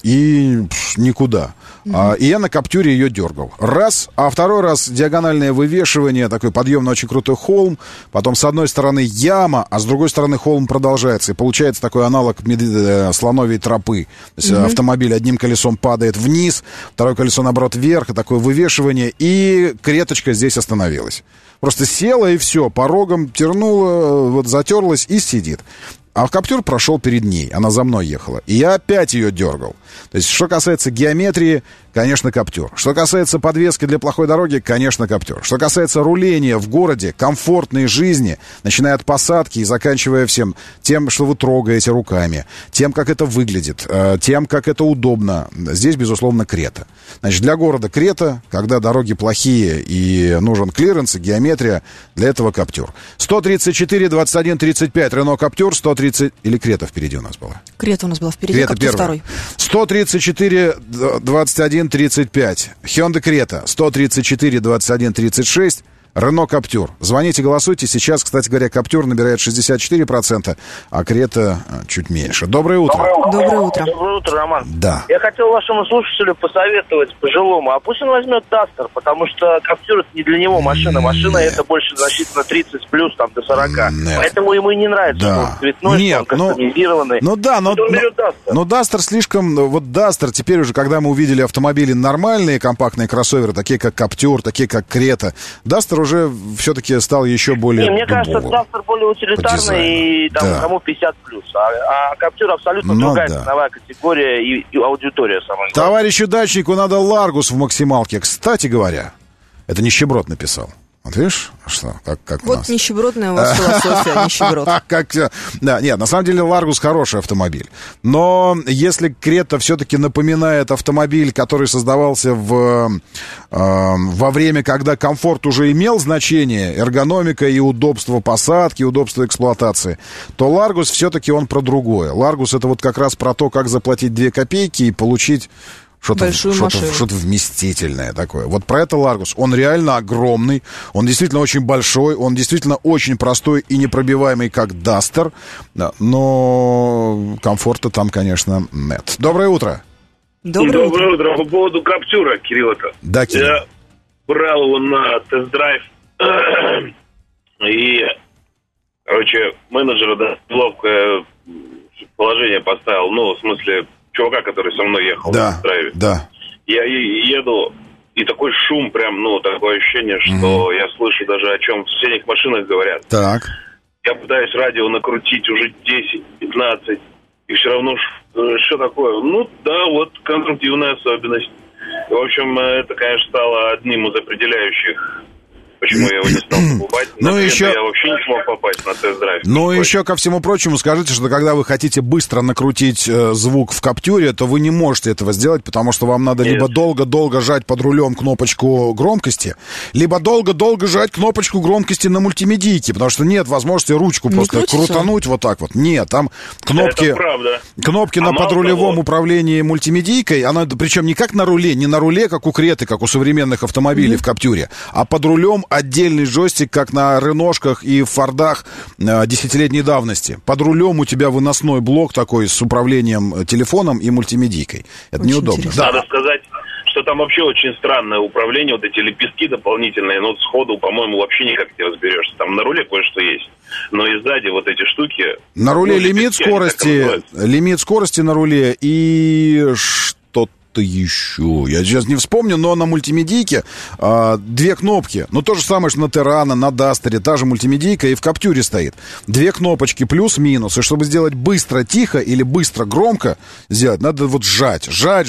И никуда. И я на Каптюре ее дергал. Раз, а 2 раз диагональное вывешивание, такой подъемный очень крутой холм, потом с одной стороны яма, а с другой стороны холм продолжается. И получается такой аналог слоновьей тропы. То есть автомобиль одним колесом падает вниз, второе колесо, наоборот, вверх, и такое вывешивание, и Креточка здесь остановилась. Просто села и все, порогом тернула, вот затерлась и сидит. А Каптюр прошел перед ней, она за мной ехала. И я опять ее дергал. То есть, что касается геометрии, конечно, Каптюр. Что касается подвески для плохой дороги, конечно, Каптюр. Что касается руления в городе, комфортной жизни, начиная от посадки и заканчивая всем тем, что вы трогаете руками, тем, как это выглядит, тем, как это удобно, здесь, безусловно, Крета. Значит, для города Крета, когда дороги плохие и нужен клиренс и геометрия, для этого Каптюр. 134, 21, 35, Renault Captur, 130... Или Крета впереди у нас была? Крета у нас была впереди, Каптюр второй. 134, 21, 35. Hyundai Creta, 134, 21, 36. Renault Captur. Звоните, голосуйте. Сейчас, кстати говоря, Captur набирает 64%, а Крета чуть меньше. Доброе утро. Доброе утро. Доброе утро, Роман. Да. Я хотел вашему слушателю посоветовать пожилому, а пусть он возьмет Duster, потому что Captur это не для него машина. Машина это больше значительно 30 плюс, там, до 40. Нет. Поэтому ему и не нравится, что он цветной, что он кастомизированный. Ну да, но Duster слишком... Вот Duster, теперь уже, когда мы увидели автомобили нормальные, компактные кроссоверы, такие как Captur, такие как Крета, Duster уже все-таки стал еще более мне кажется, Duster более утилитарный и там кому 50 плюс. А Captur абсолютно другая ценовая категория и аудитория самая главная. Товарищу дачнику надо Ларгус в максималке. Кстати говоря, это нищеброд написал. Вот видишь, что, как вот нас. Нищебродная у вас философия, нищеброд. Да, нет, на самом деле Ларгус хороший автомобиль. Но если Крета все-таки напоминает автомобиль, который создавался во время, когда комфорт уже имел значение, эргономика и удобство посадки, удобство эксплуатации, то Ларгус все-таки он про другое. Ларгус это вот как раз про то, как заплатить 2 копейки и получить что-то вместительное такое. Вот про это Ларгус. Он реально огромный, он действительно очень большой, он действительно очень простой и непробиваемый, как Дастер. Но комфорта там, конечно, нет. Доброе утро. Доброе утро. По поводу Каптюра, Кирилл, это. Да, Кирилл. Я брал его на тест-драйв. И, менеджер ловкое положение поставил. Ну, в смысле... чувака, который со мной ехал на драйве. Да. Я еду, и такой шум прям, такое ощущение, что я слышу даже, о чем в соседних машинах говорят. Так. Я пытаюсь радио накрутить уже 10-15, и все равно, что такое? Вот конструктивная особенность. В общем, это, конечно, стало одним из определяющих, почему я его не стал покупать. Например, я вообще не смог попасть на тест-драйв. Ну, еще ко всему прочему, скажите, что когда вы хотите быстро накрутить звук в Каптюре, то вы не можете этого сделать, потому что вам надо либо долго-долго жать под рулем кнопочку громкости, либо долго-долго жать кнопочку громкости на мультимедийке, потому что нет возможности ручку просто крутануть вот так вот. Нет, там кнопки на подрулевом управлении мультимедийкой, она, причем не как на руле, не на руле, как у Креты, как у современных автомобилей в Каптюре, а под рулем отдельный джойстик, как на Реношках и Фордах 10-летней давности. Под рулем у тебя выносной блок такой с управлением телефоном и мультимедийкой. Это очень неудобно. Надо сказать, что там вообще очень странное управление, вот эти лепестки дополнительные, но сходу, по-моему, вообще никак не разберешься. Там на руле кое-что есть, но и сзади вот эти штуки... На руле лимит скорости на руле и что-то еще. Я сейчас не вспомню, но на мультимедийке 2 кнопки. Ну, то же самое, что на Террано, на Дастере, та же мультимедийка и в Каптюре стоит. 2 кнопочки, плюс-минус. И чтобы сделать быстро тихо или быстро громко сделать, надо вот сжать. Сжать.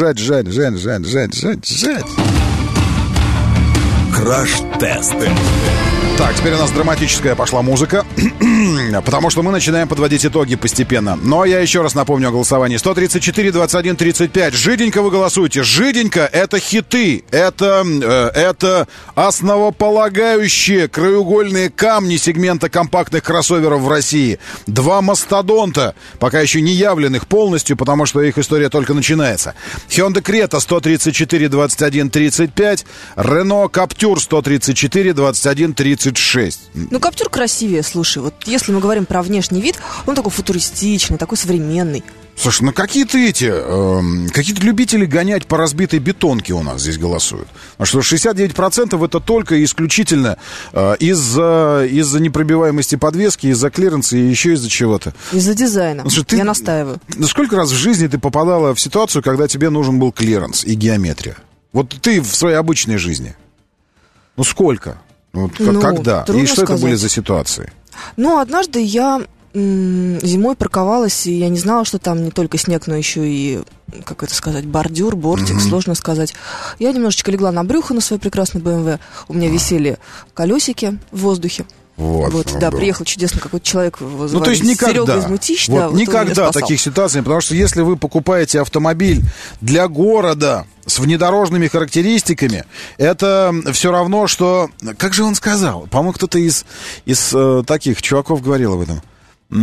Краш-тесты. Так, теперь у нас драматическая пошла музыка, потому что мы начинаем подводить итоги постепенно. Но я еще раз напомню о голосовании. 134, 21, 35. Жиденько вы голосуете. Жиденько — это хиты. Это основополагающие краеугольные камни сегмента компактных кроссоверов в России. 2 мастодонта, пока еще не явленных полностью, потому что их история только начинается. Hyundai Creta 134, 21, 35. Renault Captur 134, 21, 36. Ну, Каптюр красивее, слушай. Вот если мы говорим про внешний вид, он такой футуристичный, такой современный. Слушай, ну какие-то любители гонять по разбитой бетонке у нас здесь голосуют. Потому что 69% это только и исключительно из-за непробиваемости подвески, из-за клиренса и еще из-за чего-то. Из-за дизайна. Я настаиваю. Сколько раз в жизни ты попадала в ситуацию, когда тебе нужен был клиренс и геометрия? Вот ты в своей обычной жизни. Ну, сколько? Когда? И что это были за ситуации? Ну, однажды я зимой парковалась, и я не знала, что там не только снег, но еще и, как это сказать, бордюр, бортик, сложно сказать. Я немножечко легла на брюхо на свой прекрасный BMW. У меня висели колесики в воздухе. Да, приехал чудесный какой-то человек, ну, то есть никогда, из Мытищ, никогда таких ситуаций, потому что если вы покупаете автомобиль для города с внедорожными характеристиками, это все равно, что... Как же он сказал? По-моему, кто-то из таких чуваков говорил об этом.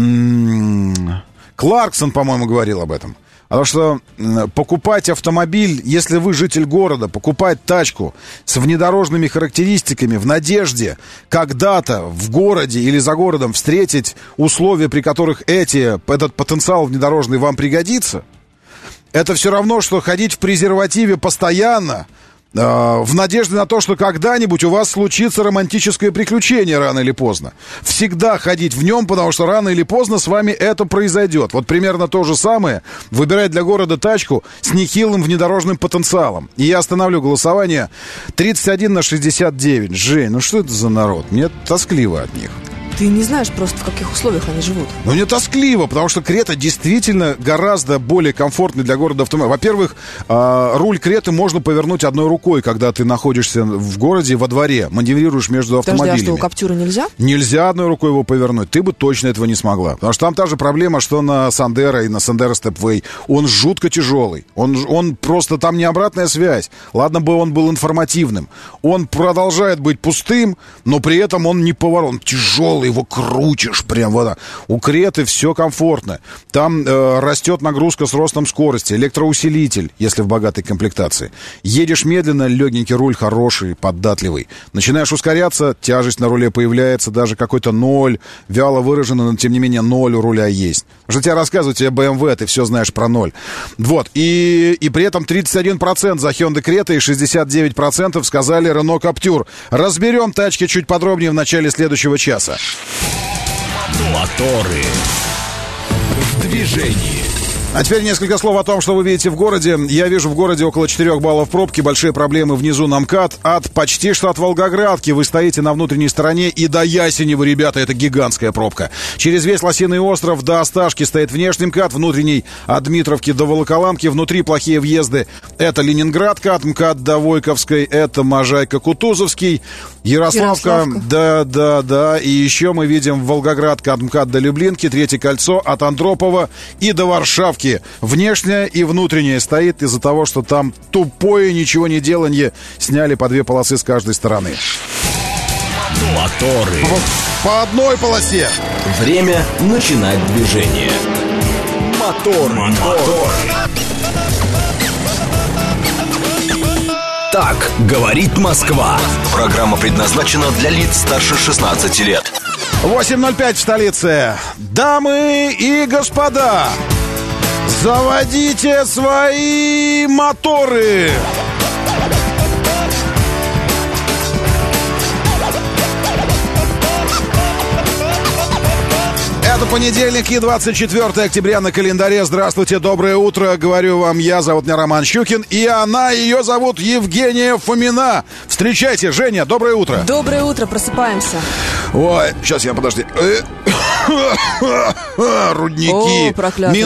Кларксон, по-моему, говорил об этом. Потому что покупать автомобиль, если вы житель города, покупать тачку с внедорожными характеристиками в надежде когда-то в городе или за городом встретить условия, при которых этот потенциал внедорожный вам пригодится, это все равно, что ходить в презервативе постоянно, в надежде на то, что когда-нибудь у вас случится романтическое приключение рано или поздно. Всегда ходить в нем, потому что рано или поздно с вами это произойдет. Вот примерно то же самое выбирать для города тачку с нехилым внедорожным потенциалом. И я остановлю голосование 31/69. Жень, ну что это за народ? Мне тоскливо от них. Ты не знаешь просто, в каких условиях они живут. Ну, не тоскливо, потому что Крета действительно гораздо более комфортный для города автомобиль. Во-первых, руль Креты можно повернуть одной рукой, когда ты находишься в городе, во дворе, маневрируешь между автомобилями. Подожди, а что, у Каптюра нельзя? Нельзя одной рукой его повернуть. Ты бы точно этого не смогла. Потому что там та же проблема, что на Сандеро и на Сандеро Степвей. Он жутко тяжелый. Он просто, там не обратная связь. Ладно бы он был информативным. Он продолжает быть пустым, но при этом он не поворот. Он тяжелый, его крутишь прям вот. У Креты все комфортно. Там растет нагрузка с ростом скорости, электроусилитель, если в богатой комплектации. Едешь медленно, легенький руль хороший, податливый. Начинаешь ускоряться, тяжесть на руле появляется, даже какой-то ноль, вяло выражено, но тем не менее ноль у руля есть. Потому что тебе рассказывают, тебе BMW, ты все знаешь про ноль. Вот, и при этом 31% за Hyundai Creta и 69% сказали Renault Captur. Разберем тачки чуть подробнее в начале следующего часа. Моторы в движении. А теперь несколько слов о том, что вы видите в городе. Я вижу в городе около 4 баллов пробки, большие проблемы внизу на МКАД, почти что от Волгоградки. Вы стоите на внутренней стороне и до Ясенева, ребята, это гигантская пробка. Через весь Лосиный остров до Осташки стоит внешний МКАД, внутренний от Дмитровки до Волоколамки, внутри плохие въезды. Это Ленинградка, от МКАД до Войковской, это Можайка-Кутузовский, Ярославка. Да. И еще мы видим Волгоградка от МКАД до Люблинки, Третье кольцо от Андропова и до Варшавки. Внешняя и внутренняя стоит из-за того, что там тупое ничего не деланье. Сняли по 2 полосы с каждой стороны. Моторы. По одной полосе. Время начинать движение. Мотор. Так говорит Москва. Программа предназначена для лиц старше 16 лет. 8:05 в столице. Дамы и господа, заводите свои моторы! Это понедельник и 24 октября на календаре. Здравствуйте, доброе утро. Говорю вам, зовут меня Роман Щукин. И ее зовут Евгения Фомина. Встречайте, Женя, доброе утро. Доброе утро, просыпаемся. Ой, сейчас подожди. Рудники. О, проклятые.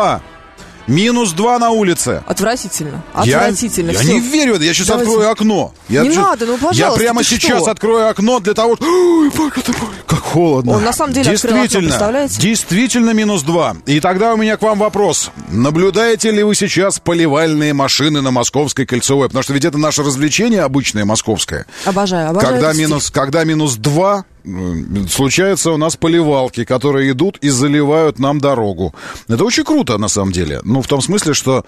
-2 на улице. Отвратительно. Я не верю в это. Я сейчас открою окно. Надо, пожалуйста. Я прямо сейчас открою окно для того, что... Ой, как холодно. Он на самом деле открыл окно, представляете? Действительно -2. И тогда у меня к вам вопрос. Наблюдаете ли вы сейчас поливальные машины на Московской кольцевой? Потому что ведь это наше развлечение обычное московское. Обожаю. Когда -2... случаются у нас поливалки, которые идут и заливают нам дорогу. Это очень круто, на самом деле. В том смысле, что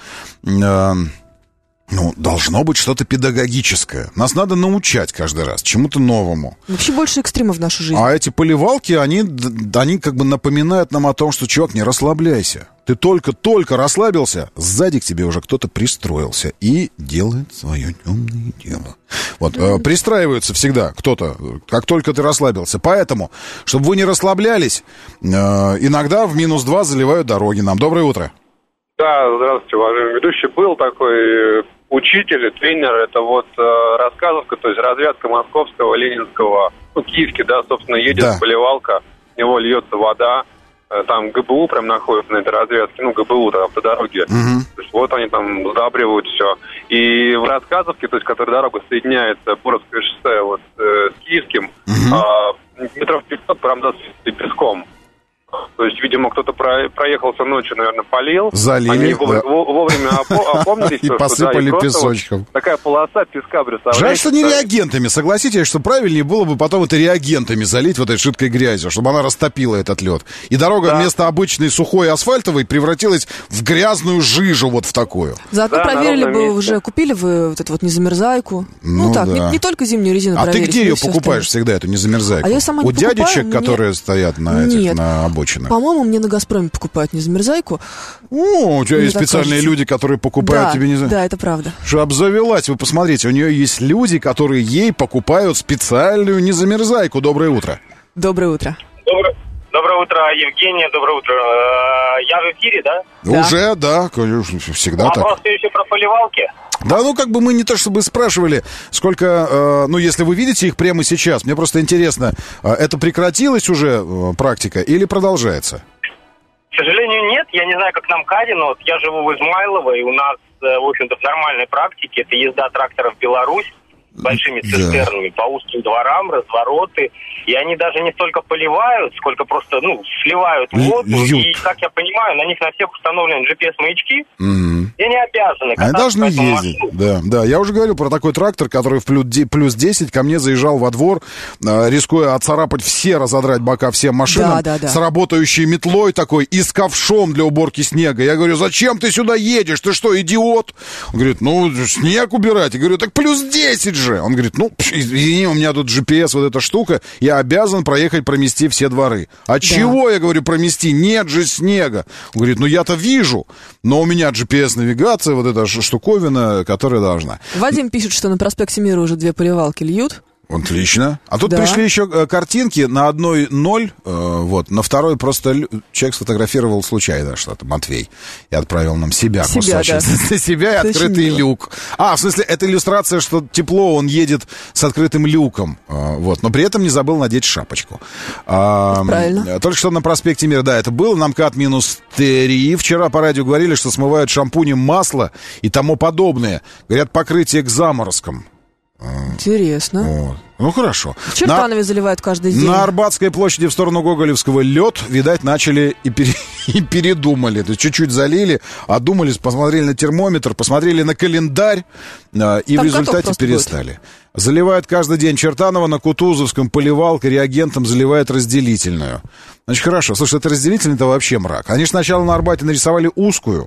должно быть что-то педагогическое. Нас надо научать каждый раз чему-то новому. Вообще больше экстрима в нашу жизнь. А эти поливалки, они как бы напоминают нам о том, что, чувак, не расслабляйся. Ты только расслабился, сзади к тебе уже кто-то пристроился и делает свое темное дело. Вот, пристраиваются всегда кто-то, как только ты расслабился. Поэтому, чтобы вы не расслаблялись, иногда в -2 заливают дороги нам. Доброе утро. Да, здравствуйте, уважаемый ведущий. Был такой учитель, тренер, это рассказовка, то есть развязка Московского, Ленинского, Киевский, собственно, едет поливалка, в него льется вода. Там ГБУ прям находится на этой развязке, ГБУ, автодороги. То есть они там сдабривают все. И в Рассказовке, то есть, которая дорога соединяется, Боровское шоссе с Киевским, метров 500 прям до песком. То есть, видимо, кто-то проехался ночью, наверное, полил. Залили, они вовремя опомнились. И посыпали песочком. Такая полоса песка, представляете? Жаль, что не реагентами. Согласитесь, что правильнее было бы потом это реагентами залить этой жидкой грязью, чтобы она растопила этот лед. И дорога вместо обычной сухой асфальтовой превратилась в грязную жижу в такую. Заодно проверили бы уже, купили вы эту незамерзайку. Не только зимнюю резину проверили. А ты где ее покупаешь всегда, эту незамерзайку? А я сама не покупаю. У дядечек, которые стоят на обочинах? По-моему, мне на «Газпроме» покупают незамерзайку. У тебя есть специальные люди, которые покупают тебе незамерзайку? Да, это правда. Что обзавелась, вы посмотрите, у нее есть люди, которые ей покупают специальную незамерзайку. Доброе утро. Доброе утро. Доброе утро, Евгения, доброе утро. Я в эфире, да? Уже, да, конечно, всегда так. Вопрос все еще про поливалки. Да, ну, как бы мы не то чтобы спрашивали, сколько, если вы видите их прямо сейчас, мне просто интересно, это прекратилась уже практика или продолжается? К сожалению, нет. Я не знаю, как на МКАДе, но вот я живу в Измайлово, и у нас, в общем-то, в нормальной практике это езда тракторов в Беларусь с большими цистернами по узким дворам, развороты. И они даже не столько поливают, сколько просто, сливают воду. И, как я понимаю, на них на всех установлены GPS-маячки. И они обязаны кататься. Они должны ездить. Да. Я уже говорил про такой трактор, который в плюс 10 ко мне заезжал во двор, рискуя отцарапать разодрать бока всем машинам, с работающей метлой такой и с ковшом для уборки снега. Я говорю, зачем ты сюда едешь? Ты что, идиот? Он говорит, снег убирать. Я говорю, так плюс 10 же. Он говорит, извини, у меня тут GPS, вот эта штука, я обязан проехать, промести все дворы. А чего, я говорю, промести? Нет же снега. Он говорит, я-то вижу, но у меня GPS-навигация, вот эта штуковина, которая должна. Вадим пишет, что на проспекте Мира уже 2 поливалки льют. Отлично. А тут пришли еще картинки, на одной 0, на второй просто человек сфотографировал случайно что-то, Матвей, и отправил нам себя себя и открытый люк. В смысле, это иллюстрация, что тепло, он едет с открытым люком, но при этом не забыл надеть шапочку. Правильно. Только что на проспекте Мира, это было, на МКАД -3, вчера по радио говорили, что смывают шампунем масло и тому подобное. Говорят, покрытие к заморозкам. Интересно. Хорошо. В Чертанове заливают каждый день. На Арбатской площади в сторону Гоголевского лед, видать, начали и передумали. То есть чуть-чуть залили, одумались, посмотрели на термометр, посмотрели на календарь, и в результате перестали. Заливают каждый день. Чертаново на Кутузовском поливалка реагентом заливает разделительную. Значит, хорошо. Слушай, это разделительный, это вообще мрак. Они же сначала на Арбате нарисовали узкую.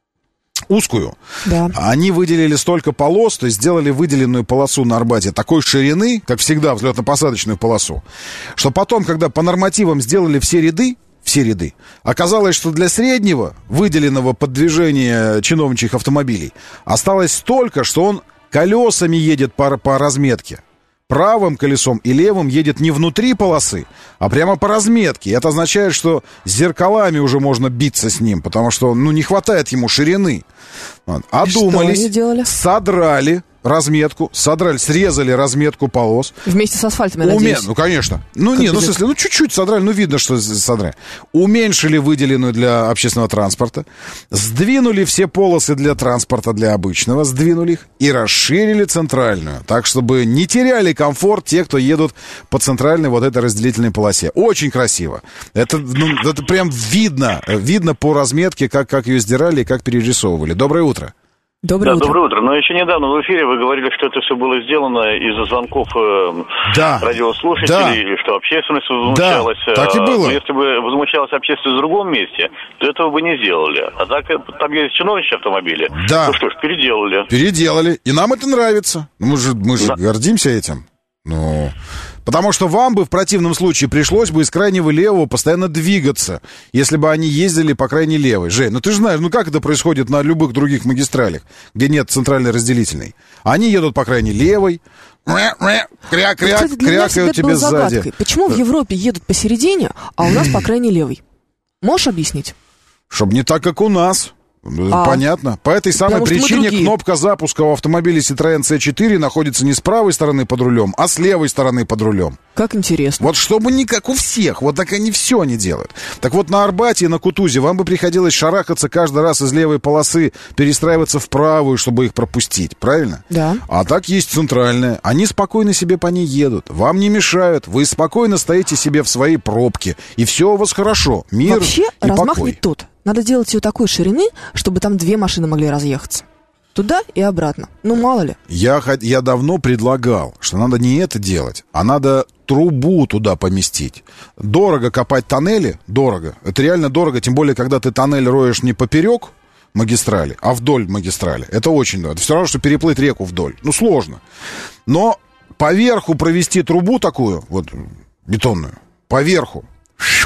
Да. Они выделили столько полос, то есть сделали выделенную полосу на Арбате такой ширины, как всегда, взлетно-посадочную полосу, что потом, когда по нормативам сделали все ряды, оказалось, что для среднего, выделенного под движение чиновничьих автомобилей, осталось столько, что он колесами едет по разметке. Правым колесом и левым едет не внутри полосы, а прямо по разметке. Это означает, что зеркалами уже можно биться с ним, потому что, не хватает ему ширины. Одумались, содрали разметку, срезали разметку полос. Вместе с асфальтом, я надеюсь. Конечно. Чуть-чуть содрали, видно, что содрали. Уменьшили выделенную для общественного транспорта, сдвинули все полосы для транспорта, для обычного, сдвинули их и расширили центральную, так, чтобы не теряли комфорт те, кто едут по центральной вот этой разделительной полосе. Очень красиво. Это прям видно по разметке, как ее сдирали и как перерисовывали. Доброе утро. Доброе утро. Но еще недавно в эфире вы говорили, что это все было сделано из-за звонков радиослушателей, или что общественность возмущалась. Да, так и было. Но если бы возмущалась общественность в другом месте, то этого бы не сделали. А так там есть чиновничьи автомобили. Да. Ну что ж, переделали. Переделали. И нам это нравится. Мы же гордимся этим. Потому что вам бы в противном случае пришлось бы из крайнего левого постоянно двигаться, если бы они ездили по крайней левой. Жень, ты же знаешь, как это происходит на любых других магистралях, где нет центральной разделительной. Они едут по крайней левой, крякают тебе сзади. Загадкой. Почему в Европе едут посередине, а у нас по крайней левой? Можешь объяснить? Чтобы не так, как у нас. Понятно. По этой самой причине кнопка запуска у автомобиля Citroёn C4 находится не с правой стороны под рулем, а с левой стороны под рулем. Как интересно. Вот чтобы не как у всех, вот так они все не делают. Так вот на Арбате и на Кутузе вам бы приходилось шарахаться каждый раз из левой полосы, перестраиваться в правую, чтобы их пропустить, правильно? Да. А так есть центральная. Они спокойно себе по ней едут, вам не мешают, вы спокойно стоите себе в своей пробке, и все у вас хорошо, мир вообще, и размах покой. не тот. Надо делать ее такой ширины, чтобы там 2 машины могли разъехаться. Туда и обратно. Мало ли. Я давно предлагал, что надо не это делать, а надо трубу туда поместить. Дорого копать тоннели, дорого. Это реально дорого, тем более, когда ты тоннель роешь не поперек магистрали, а вдоль магистрали. Это очень дорого. Это все равно, что переплыть реку вдоль. Сложно. Но поверху провести трубу такую, бетонную, поверху,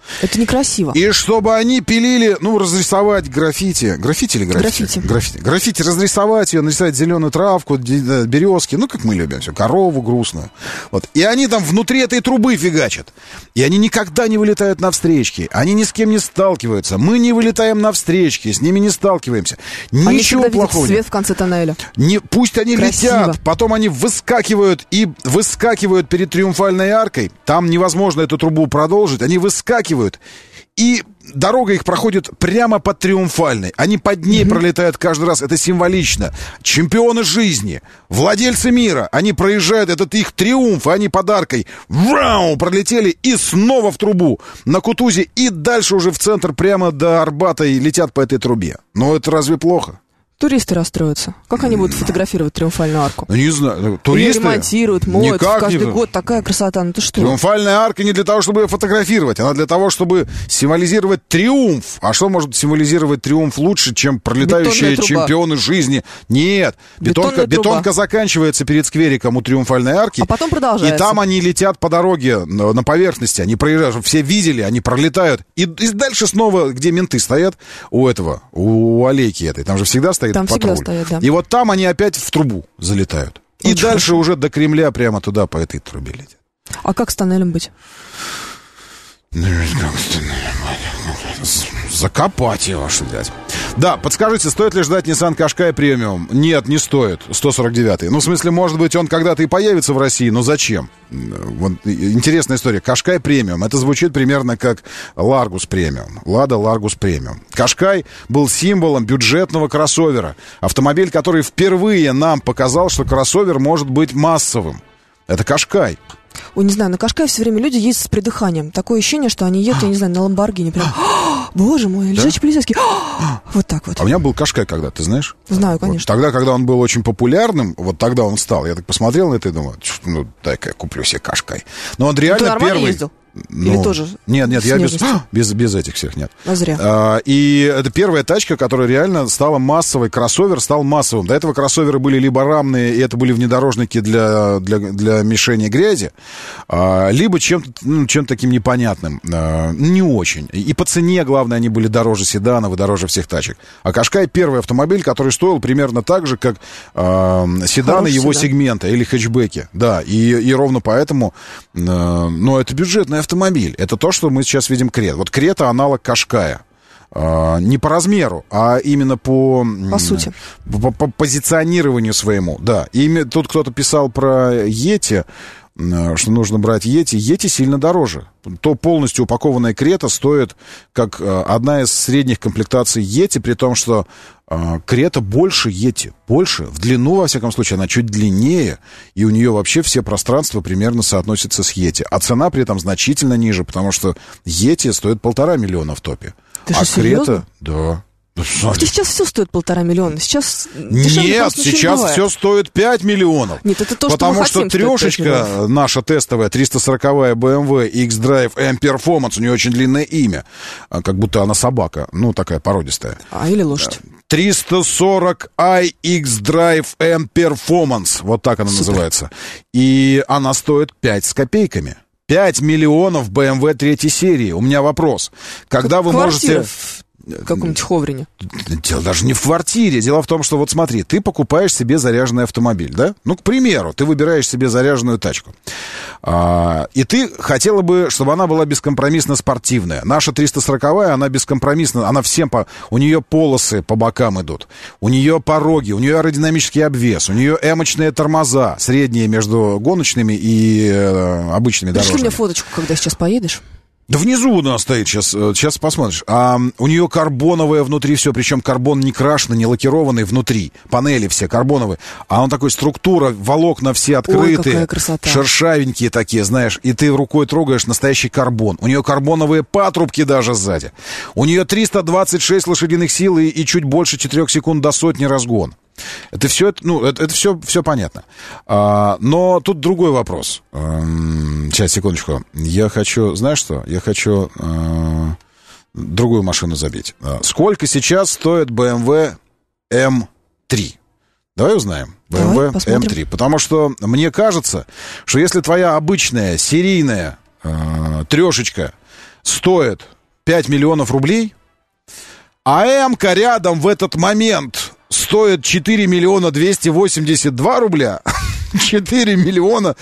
Это некрасиво. И чтобы они пилили, разрисовать граффити. Граффити или граффити? Граффити разрисовать ее, нарисовать зеленую травку, березки, как мы любим все, корову грустную. Вот. И они там внутри этой трубы фигачат. И они никогда не вылетают на встречки. Они ни с кем не сталкиваются. Мы не вылетаем на встречки, с ними не сталкиваемся. Ничего они плохого. Свет в конце тоннеля. Пусть они летят, потом они выскакивают перед триумфальной аркой. Там невозможно эту трубу продолжить. Они выскакивают, и дорога их проходит прямо под триумфальной. Они под ней пролетают каждый раз. Это символично. Чемпионы жизни, владельцы мира, они проезжают, этот их триумф, и они под аркой пролетели и снова в трубу на Кутузе, и дальше уже в центр прямо до Арбата и летят по этой трубе. Но это разве плохо? Туристы расстроятся. Как они будут фотографировать триумфальную арку? Не знаю. Туристы ее ремонтируют, моют. Каждый год такая красота. Ну ты что? Триумфальная арка не для того, чтобы ее фотографировать. Она для того, чтобы символизировать триумф. А что может символизировать триумф лучше, чем пролетающие чемпионы жизни? Нет. Бетонка заканчивается перед сквериком у триумфальной арки. А потом продолжается. И там они летят по дороге на поверхности. Они проезжают. Все видели, они пролетают. И дальше снова, где менты стоят, у аллейки этой. Там же всегда стоит там патруль. Всегда стоят, да. И вот там они опять в трубу залетают. И дальше уже до Кремля прямо туда по этой трубе летят. А как с тоннелем быть? Закопать его, что делать? Да, подскажите, стоит ли ждать Nissan Qashqai премиум? Нет, не стоит. 149-й. В смысле, может быть, он когда-то и появится в России, но зачем? Вот интересная история. Qashqai премиум. Это звучит примерно как Largus премиум. Lada Largus премиум. Qashqai был символом бюджетного кроссовера. Автомобиль, который впервые нам показал, что кроссовер может быть массовым. Это Qashqai. Ой, не знаю, на Qashqai все время люди ездят с придыханием. Такое ощущение, что они едут, я не знаю, на Ламборгини. Прям, боже мой, лежачий полицейский. Вот так вот. А у меня был Qashqai когда, ты знаешь? Знаю, конечно. Тогда, когда он был очень популярным, вот тогда он стал. Я так посмотрел на это и думал, дай-ка я куплю себе Qashqai. Но он реально первый... ездил? Или тоже? Нет, я без этих всех нет. А зря. И это первая тачка, которая реально стала массовой. Кроссовер стал массовым. До этого кроссоверы были либо рамные, и это были внедорожники для мешения грязи, либо чем-то таким непонятным. Не очень. И по цене, главное, они были дороже седанов и дороже всех тачек. А Qashqai первый автомобиль, который стоил примерно так же, как седаны его сегмента или хэтчбеки. Да, и ровно поэтому, но это бюджетная автомобиль. Это то, что мы сейчас видим Крета. Вот Крета аналог Qashqai. Не по размеру, а именно по сути. По позиционированию своему. Да. И тут кто-то писал про Yeti, что нужно брать Yeti. Yeti сильно дороже. То полностью упакованная Крета стоит как одна из средних комплектаций Yeti, при том, что Крета больше Yeti. Больше. В длину, во всяком случае, она чуть длиннее, и у нее вообще все пространства примерно соотносятся с Yeti. А цена при этом значительно ниже, потому что Yeti стоит 1,5 миллиона в топе. Ты что, серьезно? Да. Хотя сейчас все стоит 1,5 миллиона. Сейчас нет, сейчас все стоит 5 миллионов. Нет, это то, потому что мы хотим, трешечка наша тестовая, 340-я BMW X-Drive M Performance, у нее очень длинное имя, как будто она собака, такая породистая. Или лошадь. 340i X-Drive M Performance, вот так она называется. И она стоит 5 с копейками. 5 миллионов BMW 3 серии. У меня вопрос. Когда вы можете... В каком-нибудь Ховрине. Дело даже не в квартире. Дело в том, что вот смотри, ты покупаешь себе заряженный автомобиль, да? К примеру, ты выбираешь себе заряженную тачку. И ты хотела бы, чтобы она была бескомпромиссно спортивная. Наша 340-я, она бескомпромиссна, она всем у нее полосы по бокам идут, у нее пороги, у нее аэродинамический обвес, у нее эмочные тормоза, средние между гоночными и обычными дорожными. Пришли мне фоточку, когда сейчас поедешь. Да внизу у нас стоит, сейчас посмотришь. У нее карбоновое внутри все, причем карбон не крашеный, не лакированный внутри. Панели все карбоновые. А он такой, структура, волокна все открытые. Ой, какая красота. Шершавенькие такие, знаешь. И ты рукой трогаешь настоящий карбон. У нее карбоновые патрубки даже сзади. У нее 326 лошадиных сил и чуть больше 4 секунд до сотни разгон. Это все, это все понятно. Но тут другой вопрос. Сейчас, секундочку. Я хочу, знаешь что? Я хочу другую машину забить. Сколько сейчас стоит BMW M3? Давай узнаем. BMW M3. Потому что мне кажется, что если твоя обычная серийная трешечка стоит 5 миллионов рублей, а М-ка рядом в этот момент стоит 4 миллиона 282 рубля, 4 миллиона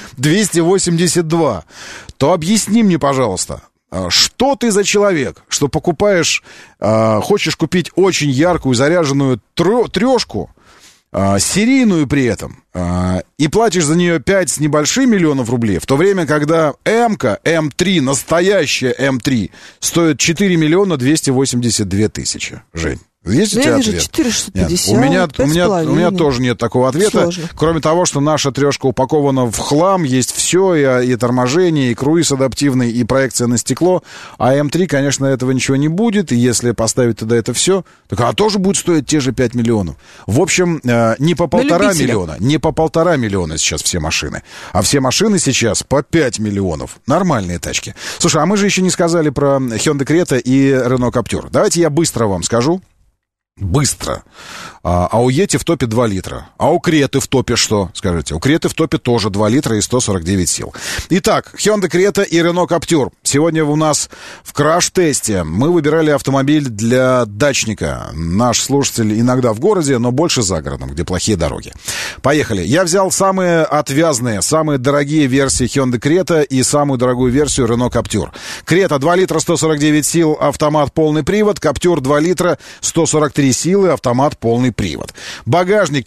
282, то объясни мне, пожалуйста, что ты за человек, что покупаешь, хочешь купить очень яркую заряженную трешку, серийную при этом, и платишь за нее 5 с небольшим миллионов рублей, в то время, когда М-ка, М3, настоящая М3, стоит 4 миллиона 282 тысячи. Жень, есть у тебя ответ? 450, нет, у меня тоже нет такого ответа. Сложно. Кроме того, что наша трешка упакована в хлам, есть все, и торможение, и круиз адаптивный, и проекция на стекло. А М3, конечно, этого ничего не будет. И если поставить туда это все, так она тоже будет стоить те же 5 миллионов. В общем, не по 1,5 миллиона, не по 1,5 миллиона сейчас все машины. А все машины сейчас по 5 миллионов. Нормальные тачки. Слушай, а мы же еще не сказали про Hyundai Creta и Renault Captur. Давайте я быстро вам скажу. Быстро. А у Yeti в топе 2 литра. А у Креты в топе что? Скажите, у Креты в топе тоже 2 литра и 149 сил. Итак, Hyundai Creta и Renault Captur. Сегодня у нас в краш-тесте мы выбирали автомобиль для дачника. Наш слушатель иногда в городе, но больше за городом, где плохие дороги. Поехали. Я взял самые отвязные, самые дорогие версии Hyundai Creta и самую дорогую версию Renault Captur. Creta 2 литра 149 сил, автомат полный привод. Captur 2 литра 143 силы, автомат полный привод. Багажник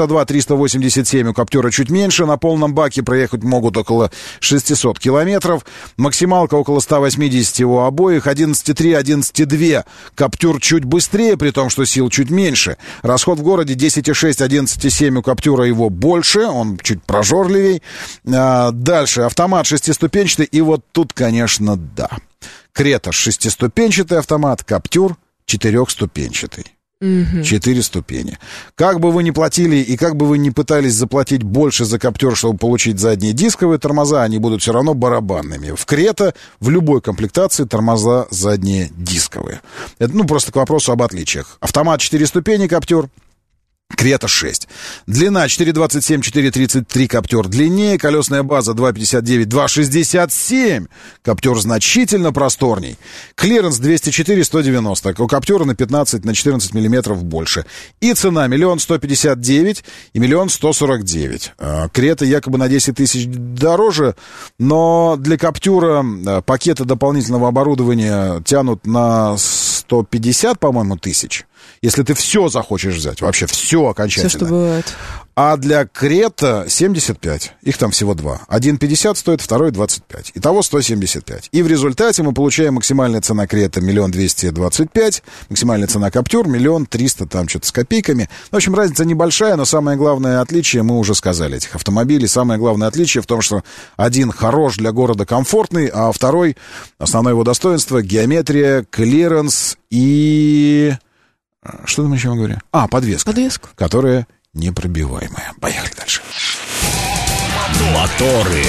402-387, у Каптюра чуть меньше. На полном баке проехать могут около 600 километров. Максималка около 180 у обоих. 11,3, 11,2. Каптюр чуть быстрее, при том, что сил чуть меньше. Расход в городе 10,6, 11,7. У Каптюра его больше, он чуть прожорливей. Дальше автомат шестиступенчатый. И вот тут, конечно, да. Крета шестиступенчатый автомат, Каптюр четырехступенчатый. 4 ступени. Как бы вы ни платили и как бы вы ни пытались заплатить больше за Каптюр, чтобы получить задние дисковые тормоза, они будут все равно барабанными. В Крета в любой комплектации тормоза задние дисковые. Это просто к вопросу об отличиях. Автомат 4 ступени Каптюр. Крета 6. Длина 4,27, 4,33 Каптюр длиннее, колесная база 2,59, 2,67. Каптюр значительно просторней. Клиренс 204, 190. У Каптюра на 15, на 14 миллиметров больше. И цена 1 159 и 1 149. Крета якобы на 10 тысяч дороже, но для Каптюра пакеты дополнительного оборудования тянут на 150, по-моему, тысяч. Если ты все захочешь взять, вообще все окончательно. Все, что бывает. А для Крета 75. Их там всего 2. Один 50 стоит, второй 25. Итого 175. И в результате мы получаем максимальная цена Крета 1 225. Максимальная цена Каптюр 1 300 там что-то с копейками. В общем, разница небольшая, но самое главное отличие, мы уже сказали, этих автомобилей. Самое главное отличие в том, что один хорош для города, комфортный, а второй, основное его достоинство, геометрия, клиренс и... Что там еще мы говорим? Подвеска. Подвеска. Которая непробиваемая. Поехали дальше. Моторы.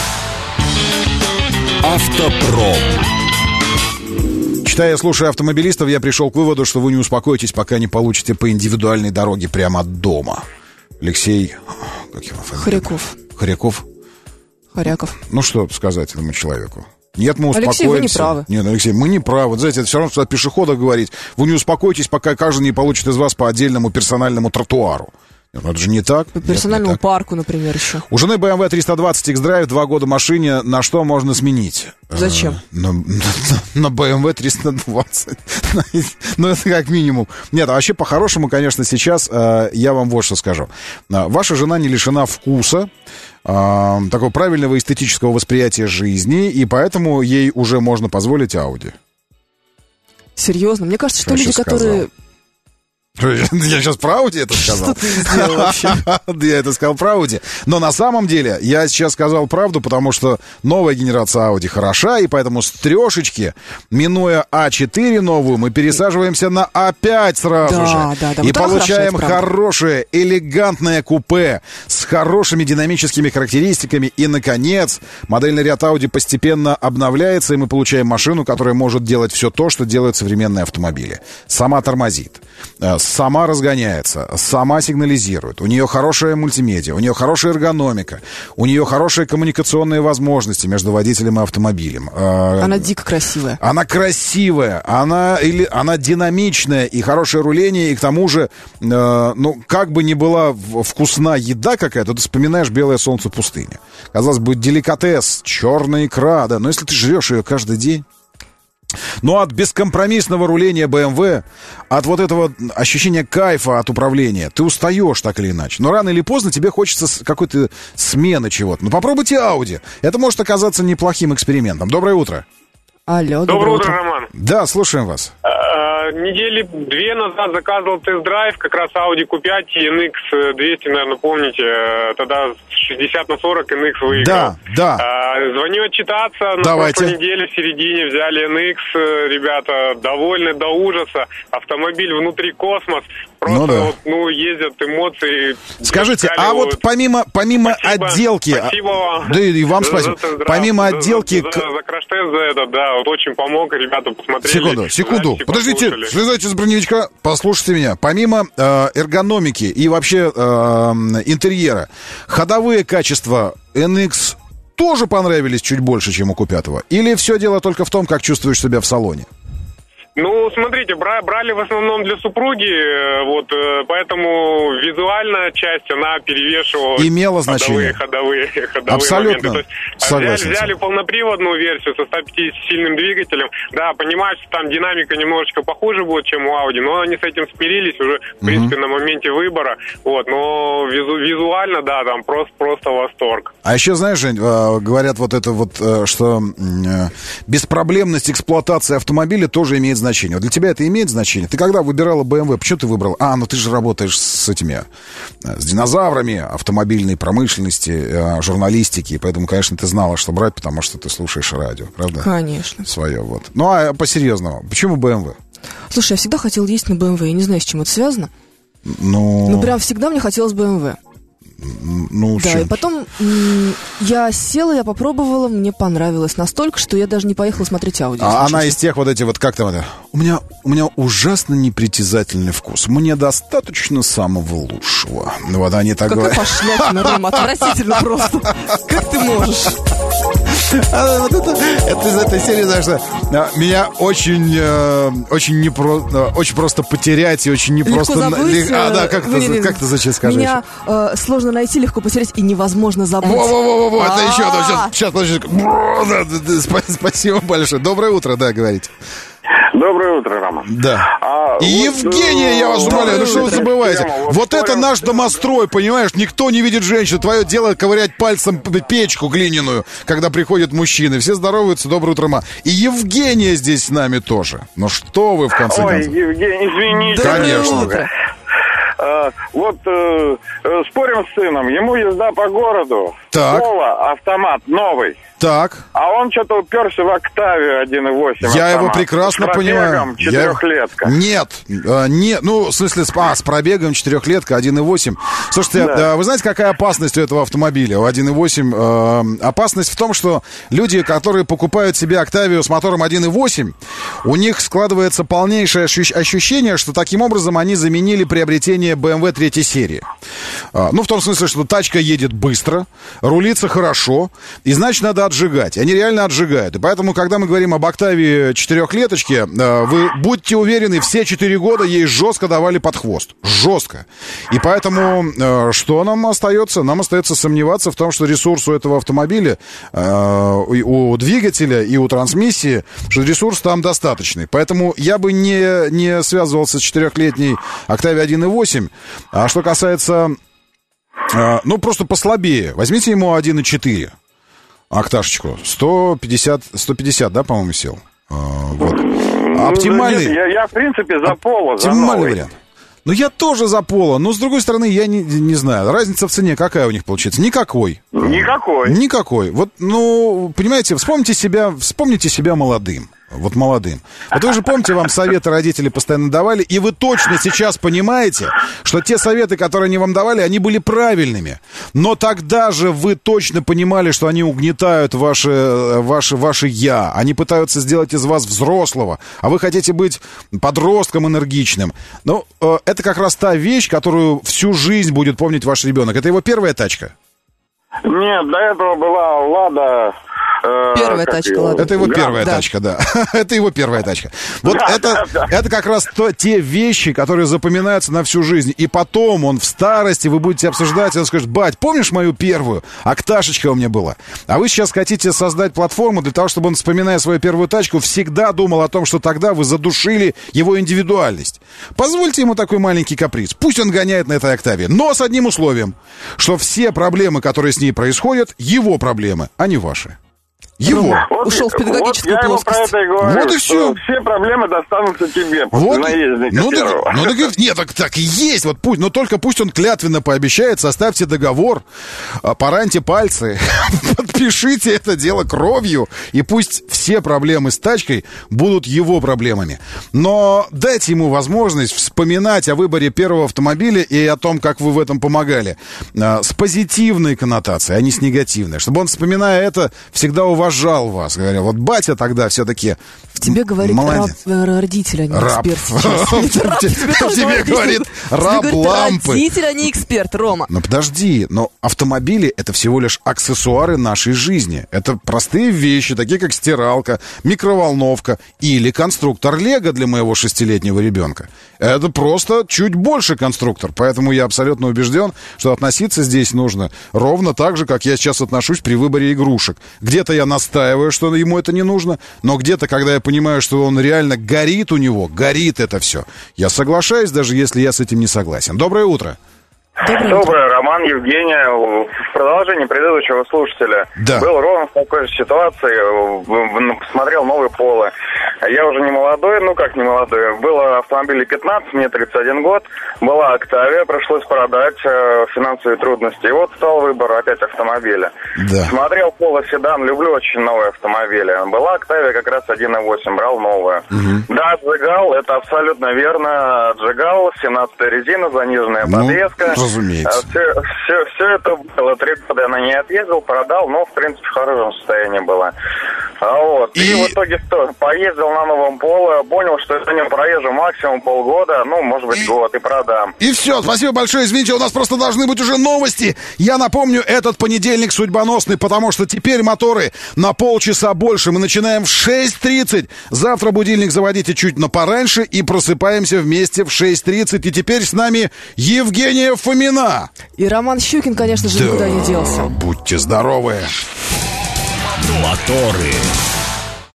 Автопром. Читая, слушая автомобилистов, я пришел к выводу, что вы не успокоитесь, пока не получите по индивидуальной дороге прямо от дома. Алексей... Как его фамилия? Хоряков. Ну, что сказать этому человеку? Нет, мы успокоимся. Алексей, вы не правы. Нет, Алексей, мы не правы. Знаете, это все равно, что о пешеходах говорить. Вы не успокойтесь, пока каждый не получит из вас по отдельному персональному тротуару. Это же не так. По персональному парку, например, еще. У жены BMW 320 X-Drive 2 года машине. На что можно сменить? Зачем? На BMW 320. Ну, это как минимум. Нет, а вообще, по-хорошему, конечно, сейчас я вам вот что скажу. Ваша жена не лишена вкуса, такого правильного эстетического восприятия жизни, и поэтому ей уже можно позволить Audi. Серьезно? Мне кажется, что люди, которые... Я сейчас про Audi это сказал? Что ты сделал вообще? Я это сказал про Audi. Но на самом деле я сейчас сказал правду, потому что новая генерация Audi хороша, и поэтому с трешечки, минуя А4 новую, мы пересаживаемся на А5 сразу же. Да, и получаем хорошее, элегантное купе с хорошими динамическими характеристиками. И, наконец, модельный ряд Audi постепенно обновляется, и мы получаем машину, которая может делать все то, что делают современные автомобили. Сама тормозит, сама разгоняется, сама сигнализирует, у нее хорошая мультимедиа, у нее хорошая эргономика, у нее хорошие коммуникационные возможности между водителем и автомобилем. Она дико красивая. Она красивая, она динамичная и хорошее руление, и к тому же, как бы ни была вкусна еда какая-то, ты вспоминаешь белое солнце пустыни. Казалось бы, деликатес, черная икра, да, но если ты жрешь ее каждый день... Но от бескомпромиссного руления BMW, от вот этого ощущения кайфа от управления, ты устаешь так или иначе. Но рано или поздно тебе хочется какой-то смены чего-то. Ну попробуйте Audi. Это может оказаться неплохим экспериментом. Доброе утро. Алло, доброе утро, Роман. Да, слушаем вас. Недели 2 назад заказывал тест-драйв, как раз Audi Q5 и NX 200, наверное, помните, тогда 60/40 NX выиграл. Да. Звоню отчитаться, на прошлой неделе в середине взяли NX, ребята довольны до ужаса, автомобиль внутри космос, просто ездят эмоции. Скажите, а вот помимо отделки... Спасибо вам. Да и вам спасибо. Помимо отделки... За краш-тест за это, да, вот очень помог, ребята посмотрели. Секунду, подождите, слезайте с броневичка, послушайте меня. Помимо эргономики и вообще интерьера, ходовые качества NX тоже понравились чуть больше, чем у Q5? Или все дело только в том, как чувствуешь себя в салоне? Ну, смотрите, брали в основном для супруги, вот, поэтому визуальная часть, она перевешивала... Имела значение. Ходовые абсолютно моменты. То есть взяли полноприводную версию со 150-сильным двигателем. Да, понимаю, что там динамика немножечко похуже будет, чем у Audi, но они с этим смирились уже, в принципе, на моменте выбора. Вот, но визуально, да, там просто восторг. А еще, знаешь, Жень, говорят вот это вот, что беспроблемность эксплуатации автомобиля тоже имеет значение. Вот для тебя это имеет значение? Ты когда выбирала BMW, почему ты выбрала? Ну ты же работаешь с динозаврами автомобильной промышленности, журналистики, поэтому, конечно, ты знала, что брать, потому что ты слушаешь радио, правда? Конечно. Свое вот. Ну, а по-серьезному, почему BMW? Слушай, я всегда хотела ездить на BMW, я не знаю, с чем это связано. Ну, прям всегда мне хотелось BMW. Да, и потом я села, я попробовала, мне понравилось настолько, что я даже не поехала смотреть Audi. Она из тех вот эти вот, как там это? У меня ужасно непритязательный вкус. Мне достаточно самого лучшего. Вот они так говорят. Какая пошлятина, Рома, отвратительно просто. Как ты можешь? Это из этой серии, знаешь, что меня очень просто потерять и очень непросто... Легко забыть. Как ты зачем скажешь? Меня сложно найти, легко потерять и невозможно забыть. Во-во-во, это еще. Сейчас, подожди. Спасибо большое. Доброе утро, да, говорите. Доброе утро, Рома. Да. И Евгения, я вас умоляю, что вы забываете? Вот это наш домострой, понимаешь? Никто не видит женщин. Твое дело ковырять пальцем печку глиняную, когда приходят мужчины. Все здороваются, доброе утро, Рома. И Евгения здесь с нами тоже. Ну что вы, в конце концов? Ой, Евгений, извините. Конечно. Спорим с сыном, ему езда по городу. Так. Пола, автомат новый. Так. А он что-то уперся в Октавию 1.8. Я его прекрасно понимаю. С пробегом 4-летка. Нет, в смысле, с пробегом 4-летка 1.8. Слушайте, вы знаете, какая опасность у этого автомобиля, у 1.8? Опасность в том, что люди, которые покупают себе Октавию с мотором 1.8, у них складывается полнейшее ощущение, что таким образом они заменили приобретение BMW 3 серии. В том смысле, что тачка едет быстро, рулится хорошо, и значит, надо отжигать. Они реально отжигают. И поэтому, когда мы говорим об Октавии 4-леточке, вы будьте уверены, все 4 года ей жестко давали под хвост. Жестко. И поэтому, что нам остается? Нам остается сомневаться в том, что ресурс у этого автомобиля, у двигателя и у трансмиссии, что ресурс там достаточный. Поэтому я бы не связывался с 4-летней Октавией 1.8. А что касается... просто послабее. Возьмите ему 1.4. Окташечку. 150, да, по-моему, сел? Вот. Оптимальный... Нет, я в принципе, за Поло, за новый. Оптимальный вариант. Я тоже за Поло, но, с другой стороны, я не знаю. Разница в цене какая у них получится? Никакой. Никакой. Вот, понимаете, вспомните себя молодым. Вот молодым. Вот вы же помните, вам советы родители постоянно давали, и вы точно сейчас понимаете, что те советы, которые они вам давали, они были правильными. Но тогда же вы точно понимали, что они угнетают ваше «я». Они пытаются сделать из вас взрослого, а вы хотите быть подростком энергичным. это как раз та вещь, которую всю жизнь будет помнить ваш ребенок. Это его первая тачка? Нет, до этого была «Лада». Первая тачка, ладно. Это его первая тачка, да. Это его первая тачка. Вот это как раз те вещи, которые запоминаются на всю жизнь. И потом он в старости, вы будете обсуждать, и он скажет: бать, помнишь мою первую? Окташечка у меня была. А вы сейчас хотите создать платформу для того, чтобы он, вспоминая свою первую тачку, всегда думал о том, что тогда вы задушили его индивидуальность. Позвольте ему такой маленький каприз. Пусть он гоняет на этой «Октаве. Но с одним условием, что все проблемы, которые с ней происходят, его проблемы, а не ваши. Его. Ушел в педагогическую плоскость. Я ему про это и говорю, вот и все. Все проблемы достанутся тебе. Вот. Наездника Нет, так и есть. Вот пусть, но только пусть он клятвенно пообещает: составьте договор, пораньте пальцы, подпишите это дело кровью, и пусть все проблемы с тачкой будут его проблемами. Но дайте ему возможность вспоминать о выборе первого автомобиля и о том, как вы в этом помогали, с позитивной коннотацией, а не с негативной. Чтобы он, вспоминая это, всегда уважал вас. Говоря, вот батя тогда все-таки в тебе говорит родитель, а не эксперт. В тебе говорит раб лампы. Родитель, а не эксперт, Рома. Но подожди, но автомобили — это всего лишь аксессуары нашей жизни. Это простые вещи, такие как стиралка, микроволновка или конструктор Лего для моего 6-летнего ребенка. Это просто чуть больше конструктор. Поэтому я абсолютно убежден, что относиться здесь нужно ровно так же, как я сейчас отношусь при выборе игрушек. Где-то я настаиваю, что ему это не нужно, но где-то, когда я понимаю, что он реально горит у него, горит это все, я соглашаюсь, даже если я с этим не согласен. Доброе утро. Доброе, Роман, Евгения. В продолжении предыдущего слушателя был ровно в такой же ситуации. Посмотрел новые Поло. Я уже не молодой, как не молодой. Было автомобилей 15, мне 31 год. Была Октавия, пришлось продать, финансовые трудности. И вот стал выбор опять автомобиля. Да. Смотрел Поло седан, люблю очень новые автомобили. Была Октавия как раз 1.8, брал новую. Да, отжигал, это абсолютно верно. Отжигал, 17-я резина, заниженная подвеска. Разумеется. Все это было. 3 года я на ней отъездил, продал, но, в принципе, в хорошем состоянии было. И в итоге что? Поездил на новом Поло, понял, что я на нем проезжу максимум полгода, может быть, год, и продам. И все, спасибо большое. Извините, у нас просто должны быть уже новости. Я напомню, этот понедельник судьбоносный, потому что теперь моторы на полчаса больше. Мы начинаем в 6:30. Завтра будильник заводите чуть пораньше и просыпаемся вместе в 6:30. И теперь с нами Евгения Фомина. И Роман Щукин, конечно же, никуда не делся. Будьте здоровы. Моторы.